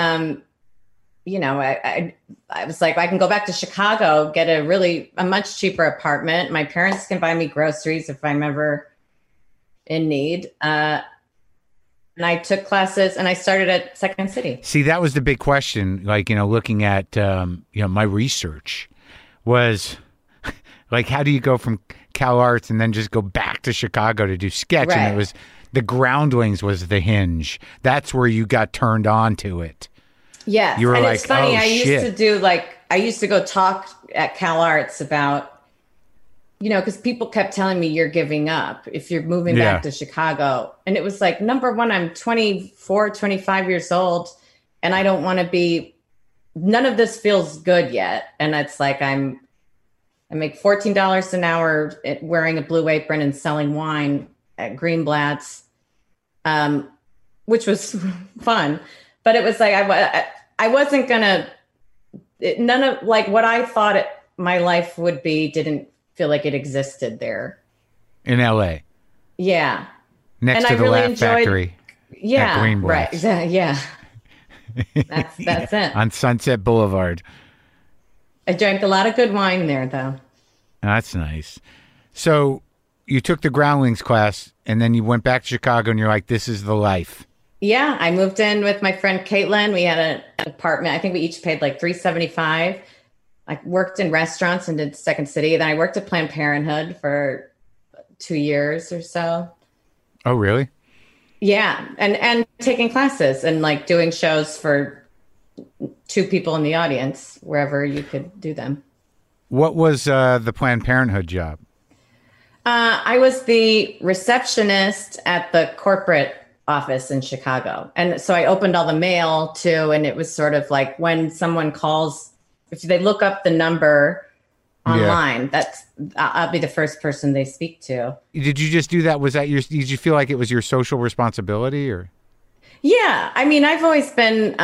I was like, I can go back to Chicago, get a much cheaper apartment. My parents can buy me groceries if I'm ever in need. And I took classes, and I started at Second City. See, that was the big question. Like, looking at, my research was like, how do you go from Cal Arts and then just go back to Chicago to do sketch? Right. And it was the Groundlings was the hinge. That's where you got turned on to it. Yes. You were and like, it's funny. oh, I used to go talk at Cal Arts about, because people kept telling me you're giving up if you're moving back to Chicago. And it was like, number one, I'm 24, 25 years old, and I don't want to be, none of this feels good yet. And it's like, I make $14 an hour wearing a blue apron and selling wine at Greenblatt's, which was fun. But it was like, I wasn't going to, none of like what I thought my life would be didn't feel like it existed there. In L.A.? Yeah. Next to the Laugh Factory. Yeah. At Greenblatt's. Right. Exactly. Yeah. That's it. On Sunset Boulevard. I drank a lot of good wine there, though. That's nice. So you took the Groundlings class, and then you went back to Chicago, and you're like, this is the life. Yeah. I moved in with my friend Caitlin. We had an apartment. I think we each paid like $375. I worked in restaurants and did Second City. Then I worked at Planned Parenthood for 2 years or so. Oh, really? Yeah. And taking classes and like doing shows for 2 people in the audience, wherever you could do them. What was the Planned Parenthood job? I was the receptionist at the corporate office in Chicago. And so I opened all the mail too. And it was sort of like when someone calls, if they look up the number online, I'll be the first person they speak to. Did you just do that? Did you feel like it was your social responsibility or? Yeah. I mean, I've always been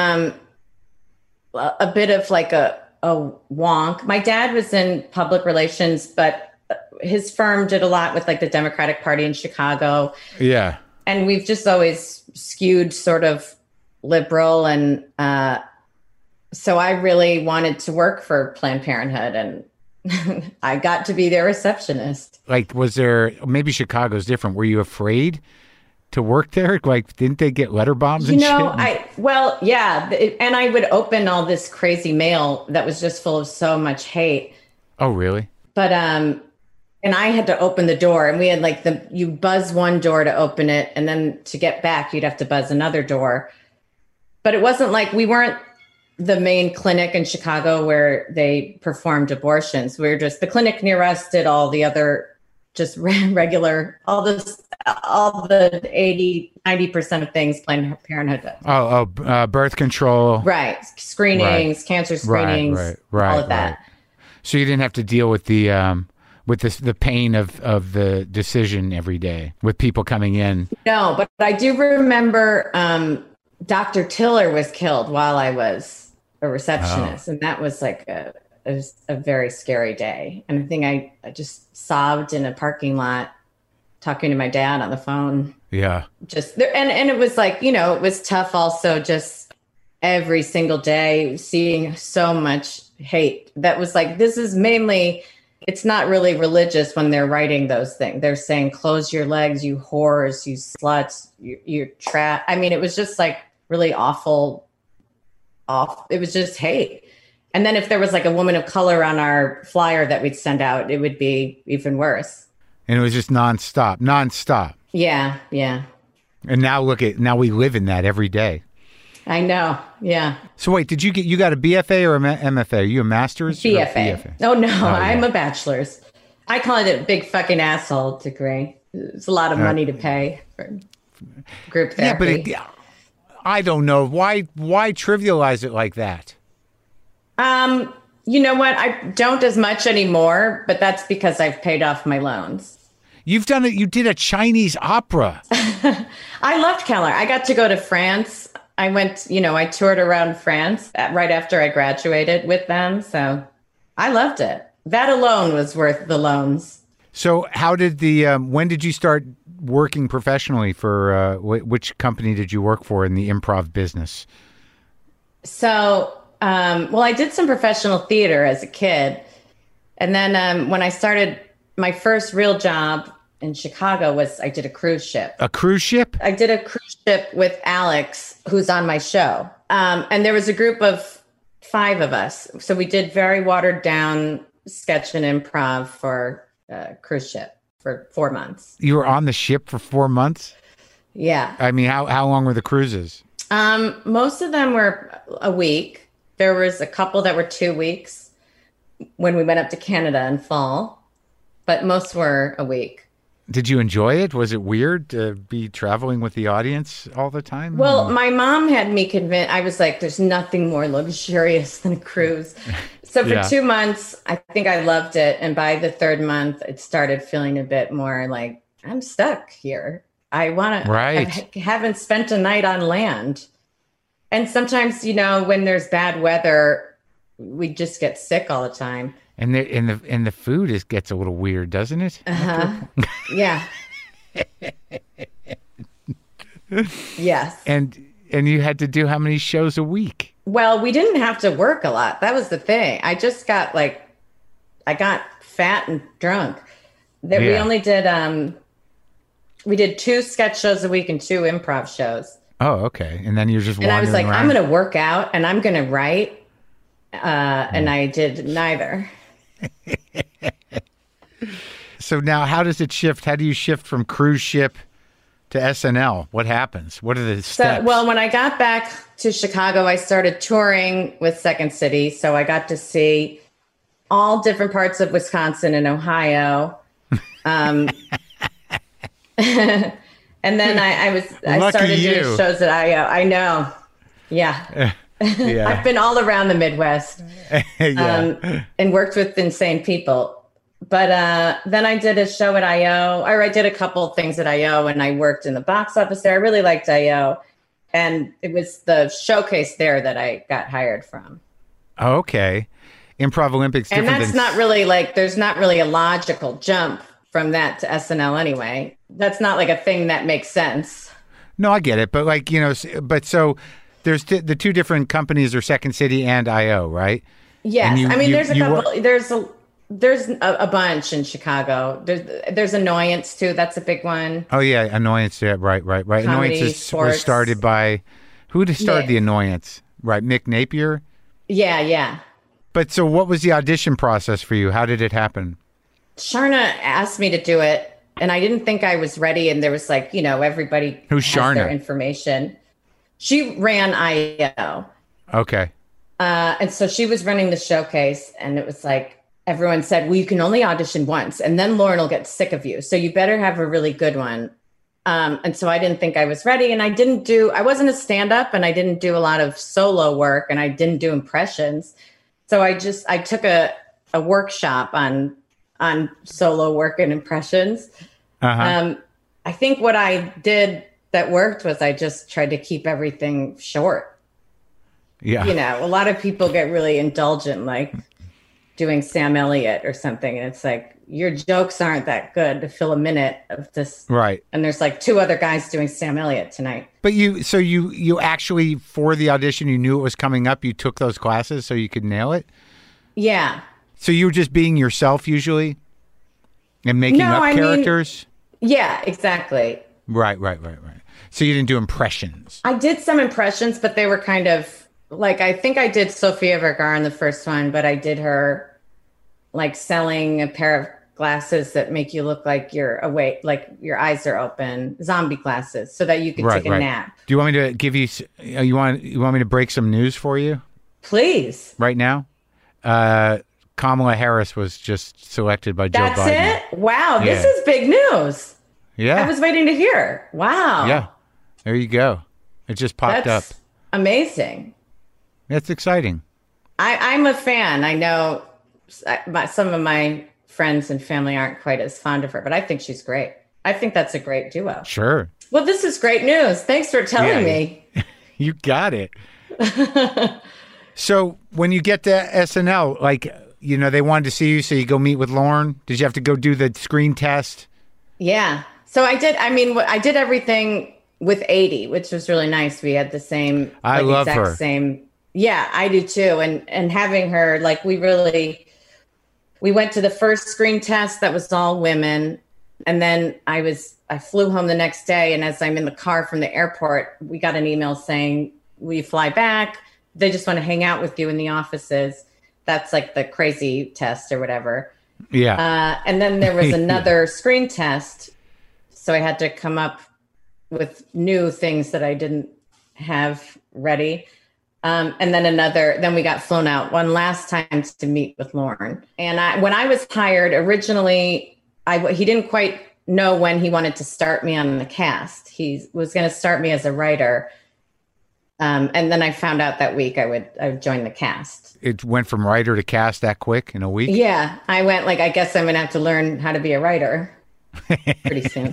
a bit of like a wonk. My dad was in public relations, but his firm did a lot with like the Democratic Party in Chicago. Yeah. And we've just always skewed sort of liberal. And so I really wanted to work for Planned Parenthood, and I got to be their receptionist. Like, maybe Chicago's different. Were you afraid to work there? Like, didn't they get letter bombs and shit? Yeah. And I would open all this crazy mail that was just full of so much hate. Oh, really? But, and I had to open the door, and we had like you buzz one door to open it, and then to get back, you'd have to buzz another door. But it wasn't like we weren't the main clinic in Chicago where they performed abortions. We were just, the clinic near us did all the other just regular, all the 80-90% of things Planned Parenthood does. Birth control. Right. Screenings, cancer screenings, right, all of that. Right. So you didn't have to deal with the pain of the decision every day with people coming in. No, but I do remember Dr. Tiller was killed while I was a receptionist. And that was like it was a very scary day. And I think I just sobbed in a parking lot talking to my dad on the phone. Yeah. Just there, and it was like, you know, it was tough also just every single day seeing so much hate. That was like, this is mainly, it's not really religious when they're writing those things. They're saying, close your legs, you whores, you sluts, you're trash. I mean, it was just like really awful. It was just hate. And then if there was like a woman of color on our flyer that we'd send out, it would be even worse. And it was just nonstop. Yeah. Yeah. And now now we live in that every day. I know. Yeah. So wait, you got a BFA or a MFA? Are you a master's? BFA. Oh, no, I'm a bachelor's. I call it a big fucking asshole degree. It's a lot of money to pay for group therapy. Yeah, but I don't know. Why trivialize it like that? You know what? I don't as much anymore, but that's because I've paid off my loans. You've done it. You did a Chinese opera. I loved Keller. I got to go to France. I went, I toured around France right after I graduated with them. So I loved it. That alone was worth the loans. So how did when did you start working professionally for, which company did you work for in the improv business? So, well, I did some professional theater as a kid. And then when I started, my first real job in Chicago was I did a cruise ship. A cruise ship? I did a cruise ship with Alex, who's on my show. And there was a group of 5 of us. So we did very watered down sketch and improv for a cruise ship for 4 months. You were on the ship for 4 months? Yeah. I mean, how long were the cruises? Most of them were a week. There was a couple that were 2 weeks when we went up to Canada in fall, but most were a week. Did you enjoy it? Was it weird to be traveling with the audience all the time? Well, my mom had me convinced. I was like, there's nothing more luxurious than a cruise. So for 2 months, I think I loved it. And by the 3rd month, it started feeling a bit more like, I'm stuck here. I want to, I haven't spent a night on land. And sometimes, when there's bad weather, we just get sick all the time. And the food gets a little weird, doesn't it? Yeah. Yes. And you had to do how many shows a week? Well, we didn't have to work a lot. That was the thing. I just got I got fat and drunk. We only did we did 2 sketch shows a week and 2 improv shows. Oh, okay. And then you're just wandering around. And I was like, around. I'm going to work out and I'm going to write. And I did neither. So now how does it shift? How do you shift from cruise ship to SNL? What happens? What are the steps? Well, when I got back to Chicago, I started touring with Second City. So I got to see all different parts of Wisconsin and Ohio. And then I started doing shows at IO. I know. Yeah. Yeah. I've been all around the Midwest and worked with insane people. But then I did a show at IO, or I did a couple things at IO, and I worked in the box office there. I really liked IO. And it was the showcase there that I got hired from. Okay. Improv Olympics. And that's not really there's not really a logical jump from that to SNL anyway. That's not like a thing that makes sense. No, I get it. But so there's the 2 different companies are Second City and IO, right? Yes. There's a couple. There's a bunch in Chicago. There's Annoyance too. That's a big one. Oh yeah, Annoyance. Yeah, right. Comedy, Annoyance was started by who started the Annoyance? Right, Mick Napier. Yeah. But so, what was the audition process for you? How did it happen? Sharna asked me to do it, and I didn't think I was ready. And there was everybody who's Sharna? Their information. She ran IO. Okay. And so she was running the showcase, and it was everyone said, well, you can only audition once, and then Lauren will get sick of you. So you better have a really good one. And so I didn't think I was ready, and I wasn't a stand-up, and I didn't do a lot of solo work, and I didn't do impressions. So I took a workshop on solo work and impressions. I think what I did that worked was I just tried to keep everything short. Yeah. You know, a lot of people get really indulgent, like doing Sam Elliott or something. And it's like, your jokes aren't that good to fill a minute of this. Right. And there's like 2 other guys doing Sam Elliott tonight. But you actually, for the audition, you knew it was coming up. You took those classes so you could nail it. Yeah. So you were just being yourself usually and making up characters? Yeah, exactly. Right. So you didn't do impressions. I did some impressions, but they were kind of like, I think I did Sofia Vergara in the first one, but I did her like selling a pair of glasses that make you look like you're awake, like your eyes are open, zombie glasses, so that you could take a nap. Do you want me to give you, you want me to break some news for you? Please. Right now? Kamala Harris was just selected by Joe Biden. That's it? Wow, this is big news. Yeah. I was waiting to hear. Wow. Yeah. There you go. It just popped up. Amazing. That's exciting. I'm a fan. I know some of my friends and family aren't quite as fond of her, but I think she's great. I think that's a great duo. Sure. Well, this is great news. Thanks for telling me. You got it. So when you get to SNL, like, you know, they wanted to see you, so you go meet with Lorne. Did you have to go do the screen test? Yeah. So I did. I mean, I did everything with 80, which was really nice. We had the same. I love her. Same. Yeah, I do too. And having her, like, we went to the first screen test that was all women. And then I flew home the next day. And as I'm in the car from the airport, we got an email saying, will you fly back? They just want to hang out with you in the offices. That's like the crazy test or whatever. Yeah. And then there was another screen test. So I had to come up with new things that I didn't have ready. And then we got flown out one last time to meet with Lorne. And when I was hired originally, he didn't quite know when he wanted to start me on the cast. He was going to start me as a writer. And then I found out that week I would join the cast. It went from writer to cast that quick in a week? Yeah. I went like, I guess I'm going to have to learn how to be a writer pretty soon.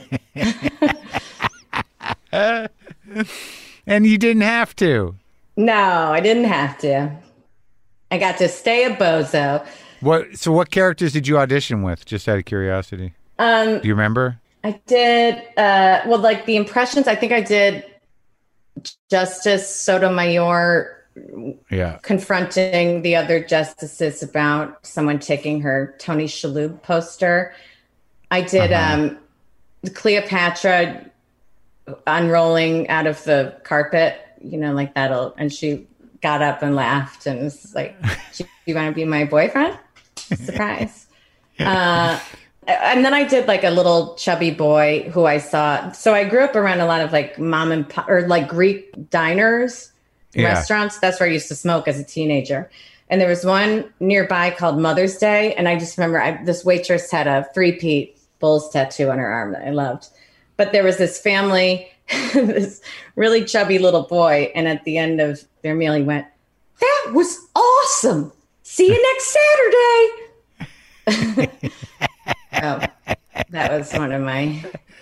And you didn't have to. No, I didn't have to. I got to stay a bozo. What characters did you audition with, just out of curiosity? Do you remember? I did, like the impressions, I think I did Justice Sotomayor confronting the other justices about someone taking her Tony Shalhoub poster. I did Cleopatra unrolling out of the carpet, you know, like that'll, and she got up and laughed and was like, you want to be my boyfriend? Surprise. And then I did like a little chubby boy who I saw. So I grew up around a lot of like mom and pop, or like Greek diners, restaurants. That's where I used to smoke as a teenager. And there was one nearby called Mother's Day. And I just remember this waitress had a three-peat Bulls tattoo on her arm that I loved. But there was this family, this really chubby little boy. And at the end of their meal, he went, "That was awesome. See you next Saturday." Oh, that was one of my.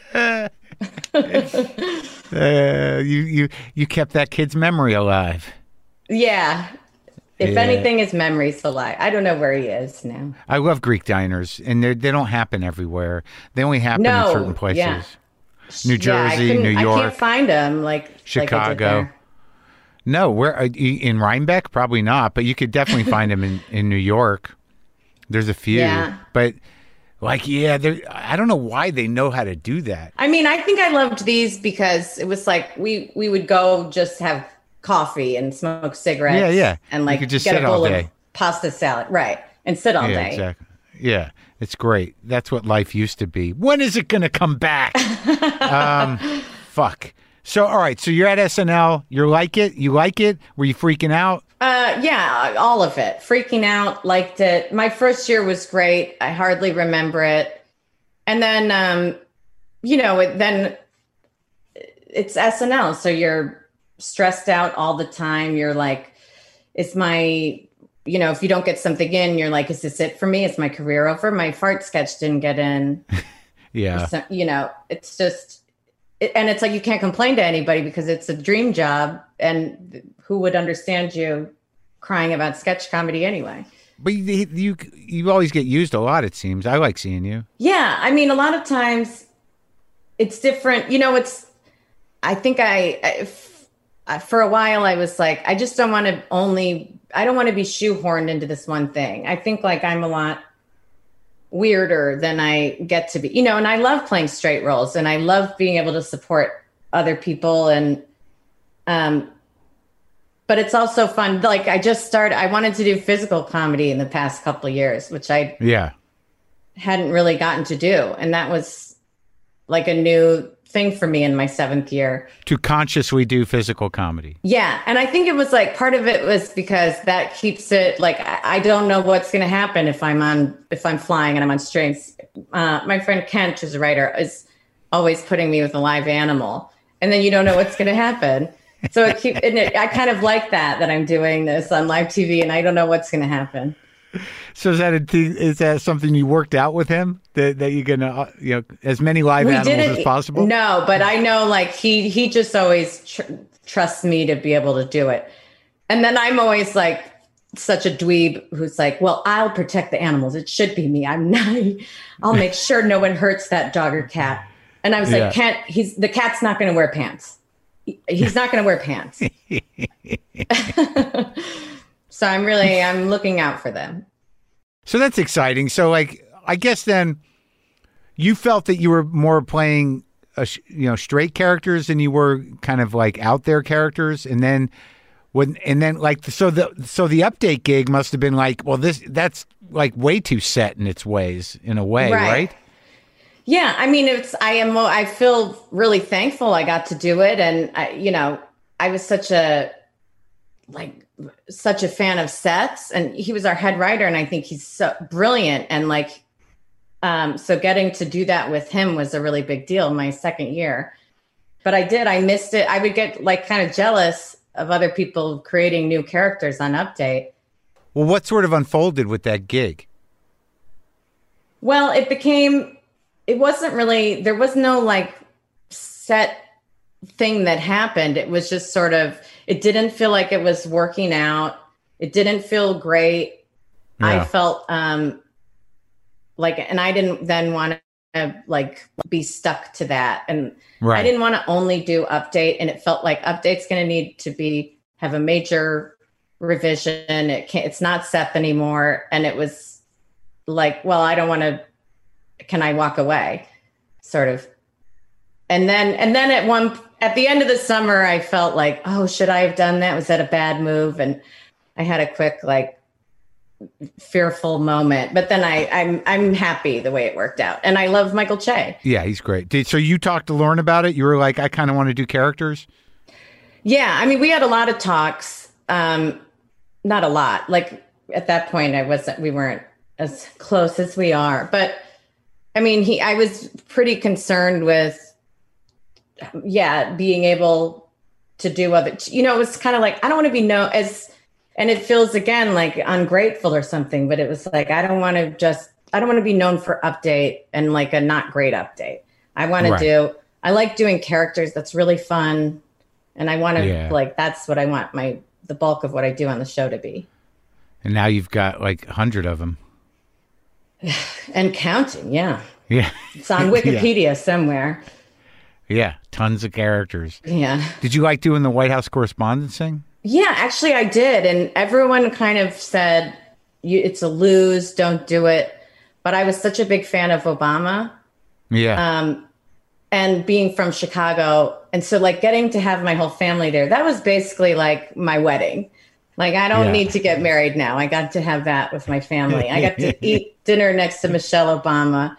You kept that kid's memory alive. Yeah. If anything, his memory's alive. I don't know where he is now. I love Greek diners, and they don't happen everywhere. They only happen in certain places. Yeah. New Jersey, New York. I can't find them like Chicago. Like no, where in Rhinebeck? Probably not, but you could definitely find them in New York. There's a few, but. Like, I don't know why they know how to do that. I mean, I think I loved these because it was like we would go just have coffee and smoke cigarettes. Yeah. And like you could just get sit a bowl all day. of pasta salad. Right. And sit all day. Exactly. Yeah. It's great. That's what life used to be. When is it going to come back? Fuck. So, all right. So you're at SNL. You like it? Were you freaking out? Yeah, all of it. Freaking out, liked it. My first year was great. I hardly remember it. And then, then it's SNL. So you're stressed out all the time. You're like, if you don't get something in, you're like, is this it for me? Is my career over? My fart sketch didn't get in. Yeah. So, it's and it's like you can't complain to anybody because it's a dream job, and who would understand you crying about sketch comedy anyway? But you always get used a lot, it seems. I like seeing you. Yeah, I mean, a lot of times it's different. I think for a while I was like, I just don't want to I don't want to be shoehorned into this one thing. I think like I'm a lot weirder than I get to be, and I love playing straight roles and I love being able to support other people. And, but it's also fun. Like I wanted to do physical comedy in the past couple of years, which I hadn't really gotten to do. And that was like a new thing for me in my 7th year. To consciously do physical comedy. Yeah. And I think it was like, part of it was because that keeps it like, I don't know what's going to happen if I'm flying and I'm on strings. My friend Kent, who's a writer, is always putting me with a live animal. And then you don't know what's going to happen. So I kind of like that I'm doing this on live TV and I don't know what's going to happen. So is that something you worked out with him that you're gonna as many live animals as possible? No, but I know like he just always trusts me to be able to do it, and then I'm always like such a dweeb who's like, well, I'll protect the animals. It should be me. I'll make sure no one hurts that dog or cat. And I was like, the cat's not going to wear pants. He's not going to wear pants. So I'm looking out for them. So that's exciting. So like, I guess then you felt that you were more playing, straight characters than you were kind of like out there characters. And then so the update gig must have been like, well, that's like way too set in its ways in a way, right? Yeah. I mean, I feel really thankful I got to do it. And I was such a fan of Seth's, and he was our head writer. And I think he's so brilliant. And so getting to do that with him was a really big deal my 2nd year, but I missed it. I would get like kind of jealous of other people creating new characters on Update. Well, what sort of unfolded with that gig? Well, it wasn't really, there was no like set thing that happened. It was just sort of, it didn't feel like it was working out. It didn't feel great. Yeah. I felt and I didn't then want to like be stuck to that. And I didn't want to only do Update. And it felt like Update's going to need to have a major revision. It's not Seth anymore. And it was like, well, I don't want to, can I walk away? Sort of. And then at the end of the summer, I felt like, oh, should I have done that? Was that a bad move? And I had a quick, like, fearful moment. But then I'm happy the way it worked out. And I love Michael Che. Yeah, he's great. So you talked to Lorne about it? You were like, I kind of want to do characters? Yeah. I mean, we had a lot of talks. Not a lot. Like, at that point, we weren't as close as we are. But, I mean, I was pretty concerned with, being able to do other, it was kind of like, I don't want to be known as, and it feels again like ungrateful or something, but it was like, I don't want to be known for Update and like a not great Update. I want to I like doing characters. That's really fun. And I want to that's what I want the bulk of what I do on the show to be. And now you've got like 100 of them. And counting. Yeah. Yeah. It's on Wikipedia somewhere. Yeah, tons of characters. Yeah. Did you like doing the White House Correspondents thing? Yeah, actually I did. And everyone kind of said, it's a lose, don't do it. But I was such a big fan of Obama. Yeah. And being from Chicago. And so like getting to have my whole family there, that was basically like my wedding. Like, I don't need to get married now. I got to have that with my family. I got to eat dinner next to Michelle Obama,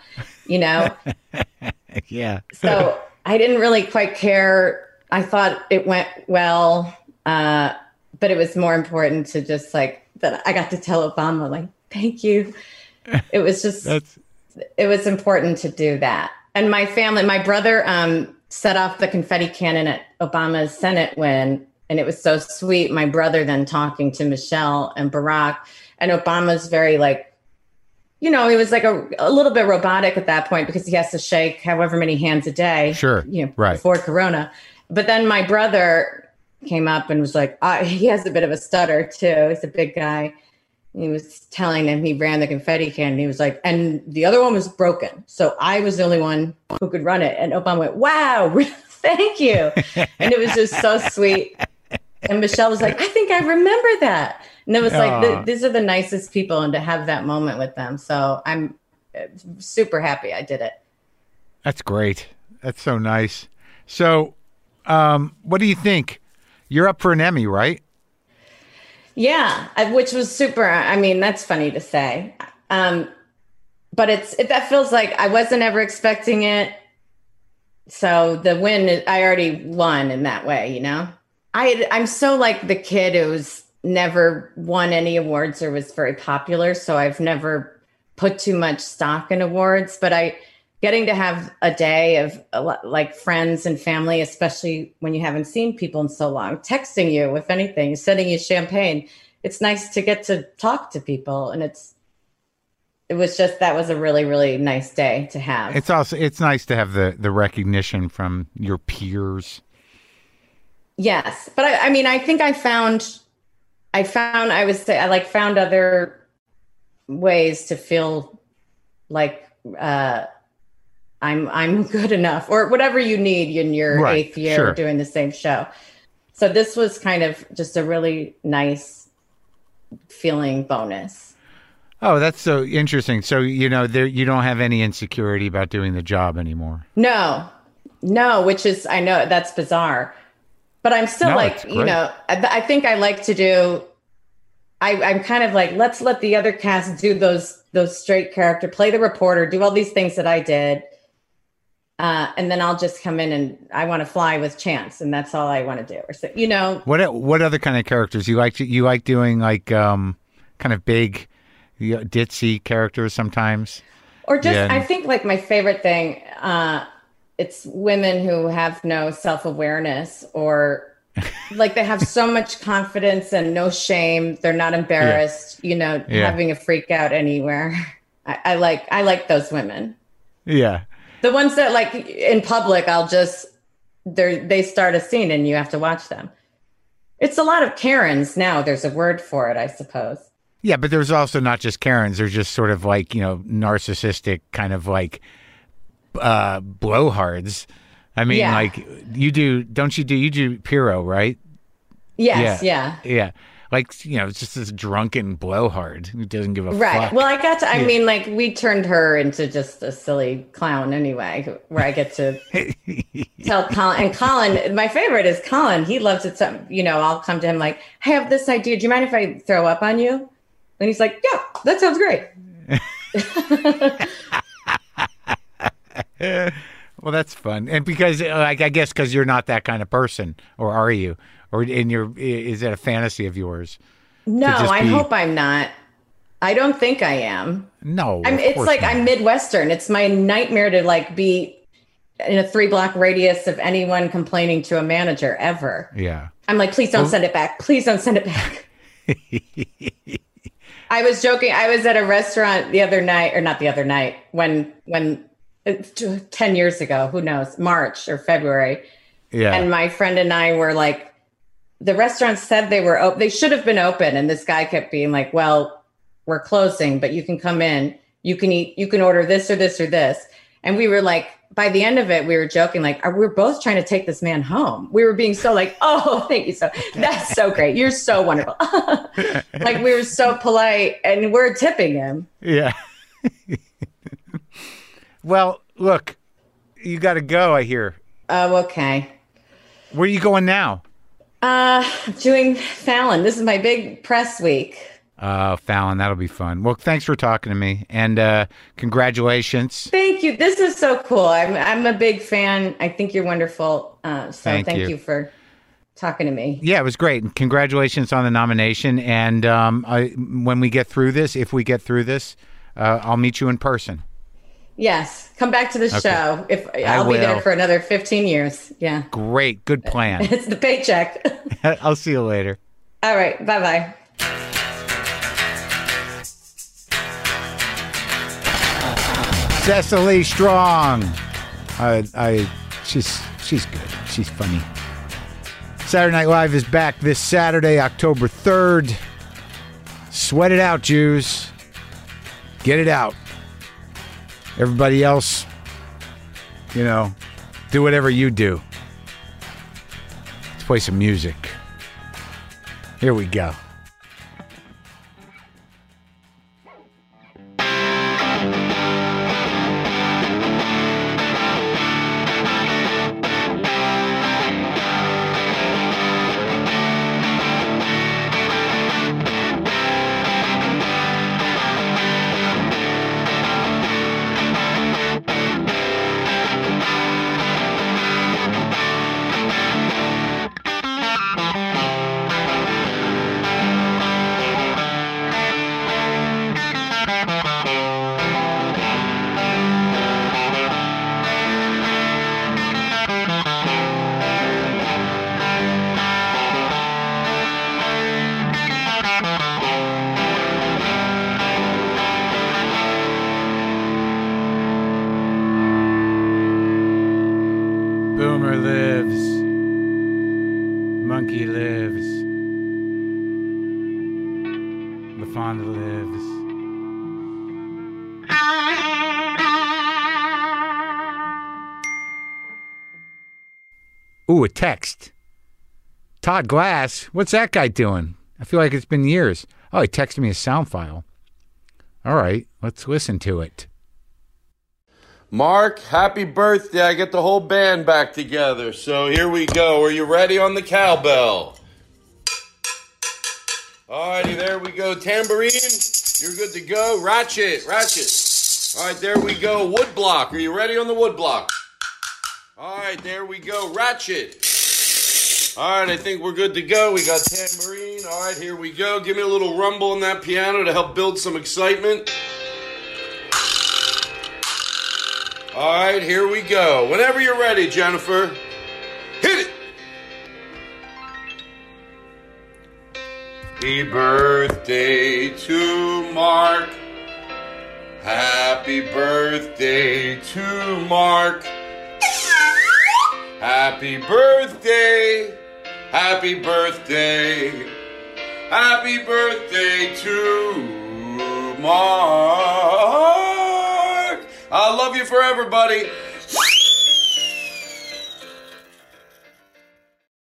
Yeah. So I didn't really quite care. I thought it went well, but it was more important to just like that I got to tell Obama, like, thank you. It was just, it was important to do that. And my family, my brother set off the confetti cannon at Obama's Senate win. And it was so sweet. My brother then talking to Michelle and Barack, and Obama's very like he was like a little bit robotic at that point because he has to shake however many hands a day. Sure. Right. Before Corona. But then my brother came up and was like, he has a bit of a stutter too. He's a big guy. He was telling him he ran the confetti cannon. And he was like, and the other one was broken. So I was the only one who could run it. And Obama went, wow, thank you. And it was just so sweet. And Michelle was like, I think I remember that. And it was like, these are the nicest people, and to have that moment with them. So I'm super happy I did it. That's great. That's so nice. So what do you think? You're up for an Emmy, right? Yeah, which was super. I mean, that's funny to say. But that feels like I wasn't ever expecting it. So the win, I already won in that way, you know? I'm so like the kid who's never won any awards or was very popular. So I've never put too much stock in awards, but getting to have a day of like friends and family, especially when you haven't seen people in so long, texting you, if anything, sending you champagne. It's nice to get to talk to people. And that was a really, really nice day to have. It's nice to have the recognition from your peers. Yes. But I mean, I think I found other ways to feel like I'm good enough, or whatever you need in your eighth year doing the same show. So this was kind of just a really nice feeling bonus. Oh, that's so interesting. So, you don't have any insecurity about doing the job anymore. No, which is, I know that's bizarre, but I'm still I think I like to do, I'm kind of like, let's let the other cast do those straight character, play the reporter, do all these things that I did. And then I'll just come in and I want to fly with Chance, and that's all I want to do. Or so, what other kind of characters you like? You like doing like kind of big, ditzy characters sometimes, or just I think like my favorite thing. It's women who have no self-awareness, or like they have so much confidence and no shame. They're not embarrassed, having a freak out anywhere. I like those women. Yeah. The ones that like in public, they start a scene and you have to watch them. It's a lot of Karens now. There's a word for it, I suppose. Yeah, but there's also not just Karens. There's just sort of like, narcissistic kind of like blowhards. I mean, like you do Piro, right? Yes. Yeah. Like, it's just this drunken blowhard who doesn't give a fuck. Right. Well, I mean, like we turned her into just a silly clown anyway, where I get to tell Colin. And Colin, my favorite is Colin. He loves it. So, I'll come to him like, I have this idea. Do you mind if I throw up on you? And he's like, yeah, that sounds great. Well, that's fun. And because, I guess, because you're not that kind of person, or are you? Or is that a fantasy of yours? No, I hope I'm not. I don't think I am. No, it's like not. I'm Midwestern. It's my nightmare to like be in a 3-block radius of anyone complaining to a manager ever. Yeah. I'm like, please don't send it back. Please don't send it back. I was joking. I was at a restaurant the other night, or not the other night, when 10 years ago, who knows, March or February. Yeah. And my friend and I were like, the restaurant said they should have been open. And this guy kept being like, well, we're closing, but you can come in, you can eat, you can order this or this or this. And we were like, by the end of it, we were joking, like, we're both trying to take this man home. We were being so like, oh, thank you. So that's so great. You're so wonderful. Like we were so polite, and we're tipping him. Yeah. Well, look, you got to go, I hear. Oh, okay. Where are you going now? Doing Fallon. This is my big press week. Fallon, that'll be fun. Well, thanks for talking to me, and congratulations. Thank you. This is so cool. I'm a big fan. I think you're wonderful. So thank you for talking to me. Yeah, it was great. And congratulations on the nomination. And when we get through this, if we get through this, I'll meet you in person. Yes. Come back to the show. I'll be there for another 15 years. Yeah. Great. Good plan. It's the paycheck. I'll see you later. All right. Bye-bye. Cecily Strong. She's good. She's funny. Saturday Night Live is back this Saturday, October 3rd. Sweat it out, Jews. Get it out. Everybody else, do whatever you do. Let's play some music. Here we go. Boomer lives. Monkey lives. LaFonda lives. Ooh, a text. Todd Glass? What's that guy doing? I feel like it's been years. Oh, he texted me a sound file. All right, let's listen to it. Mark, happy birthday. I get the whole band back together. So here we go. Are you ready on the cowbell? Alrighty, there we go. Tambourine, you're good to go. Ratchet. Alright, there we go. Woodblock, are you ready on the woodblock? Alright, there we go. Ratchet. Alright, I think we're good to go. We got tambourine. Alright, here we go. Give me a little rumble on that piano to help build some excitement. All right, here we go. Whenever you're ready, Jennifer, hit it. Happy birthday to Mark. Happy birthday to Mark. Happy birthday. Happy birthday. Happy birthday to Mark. I love you forever, buddy.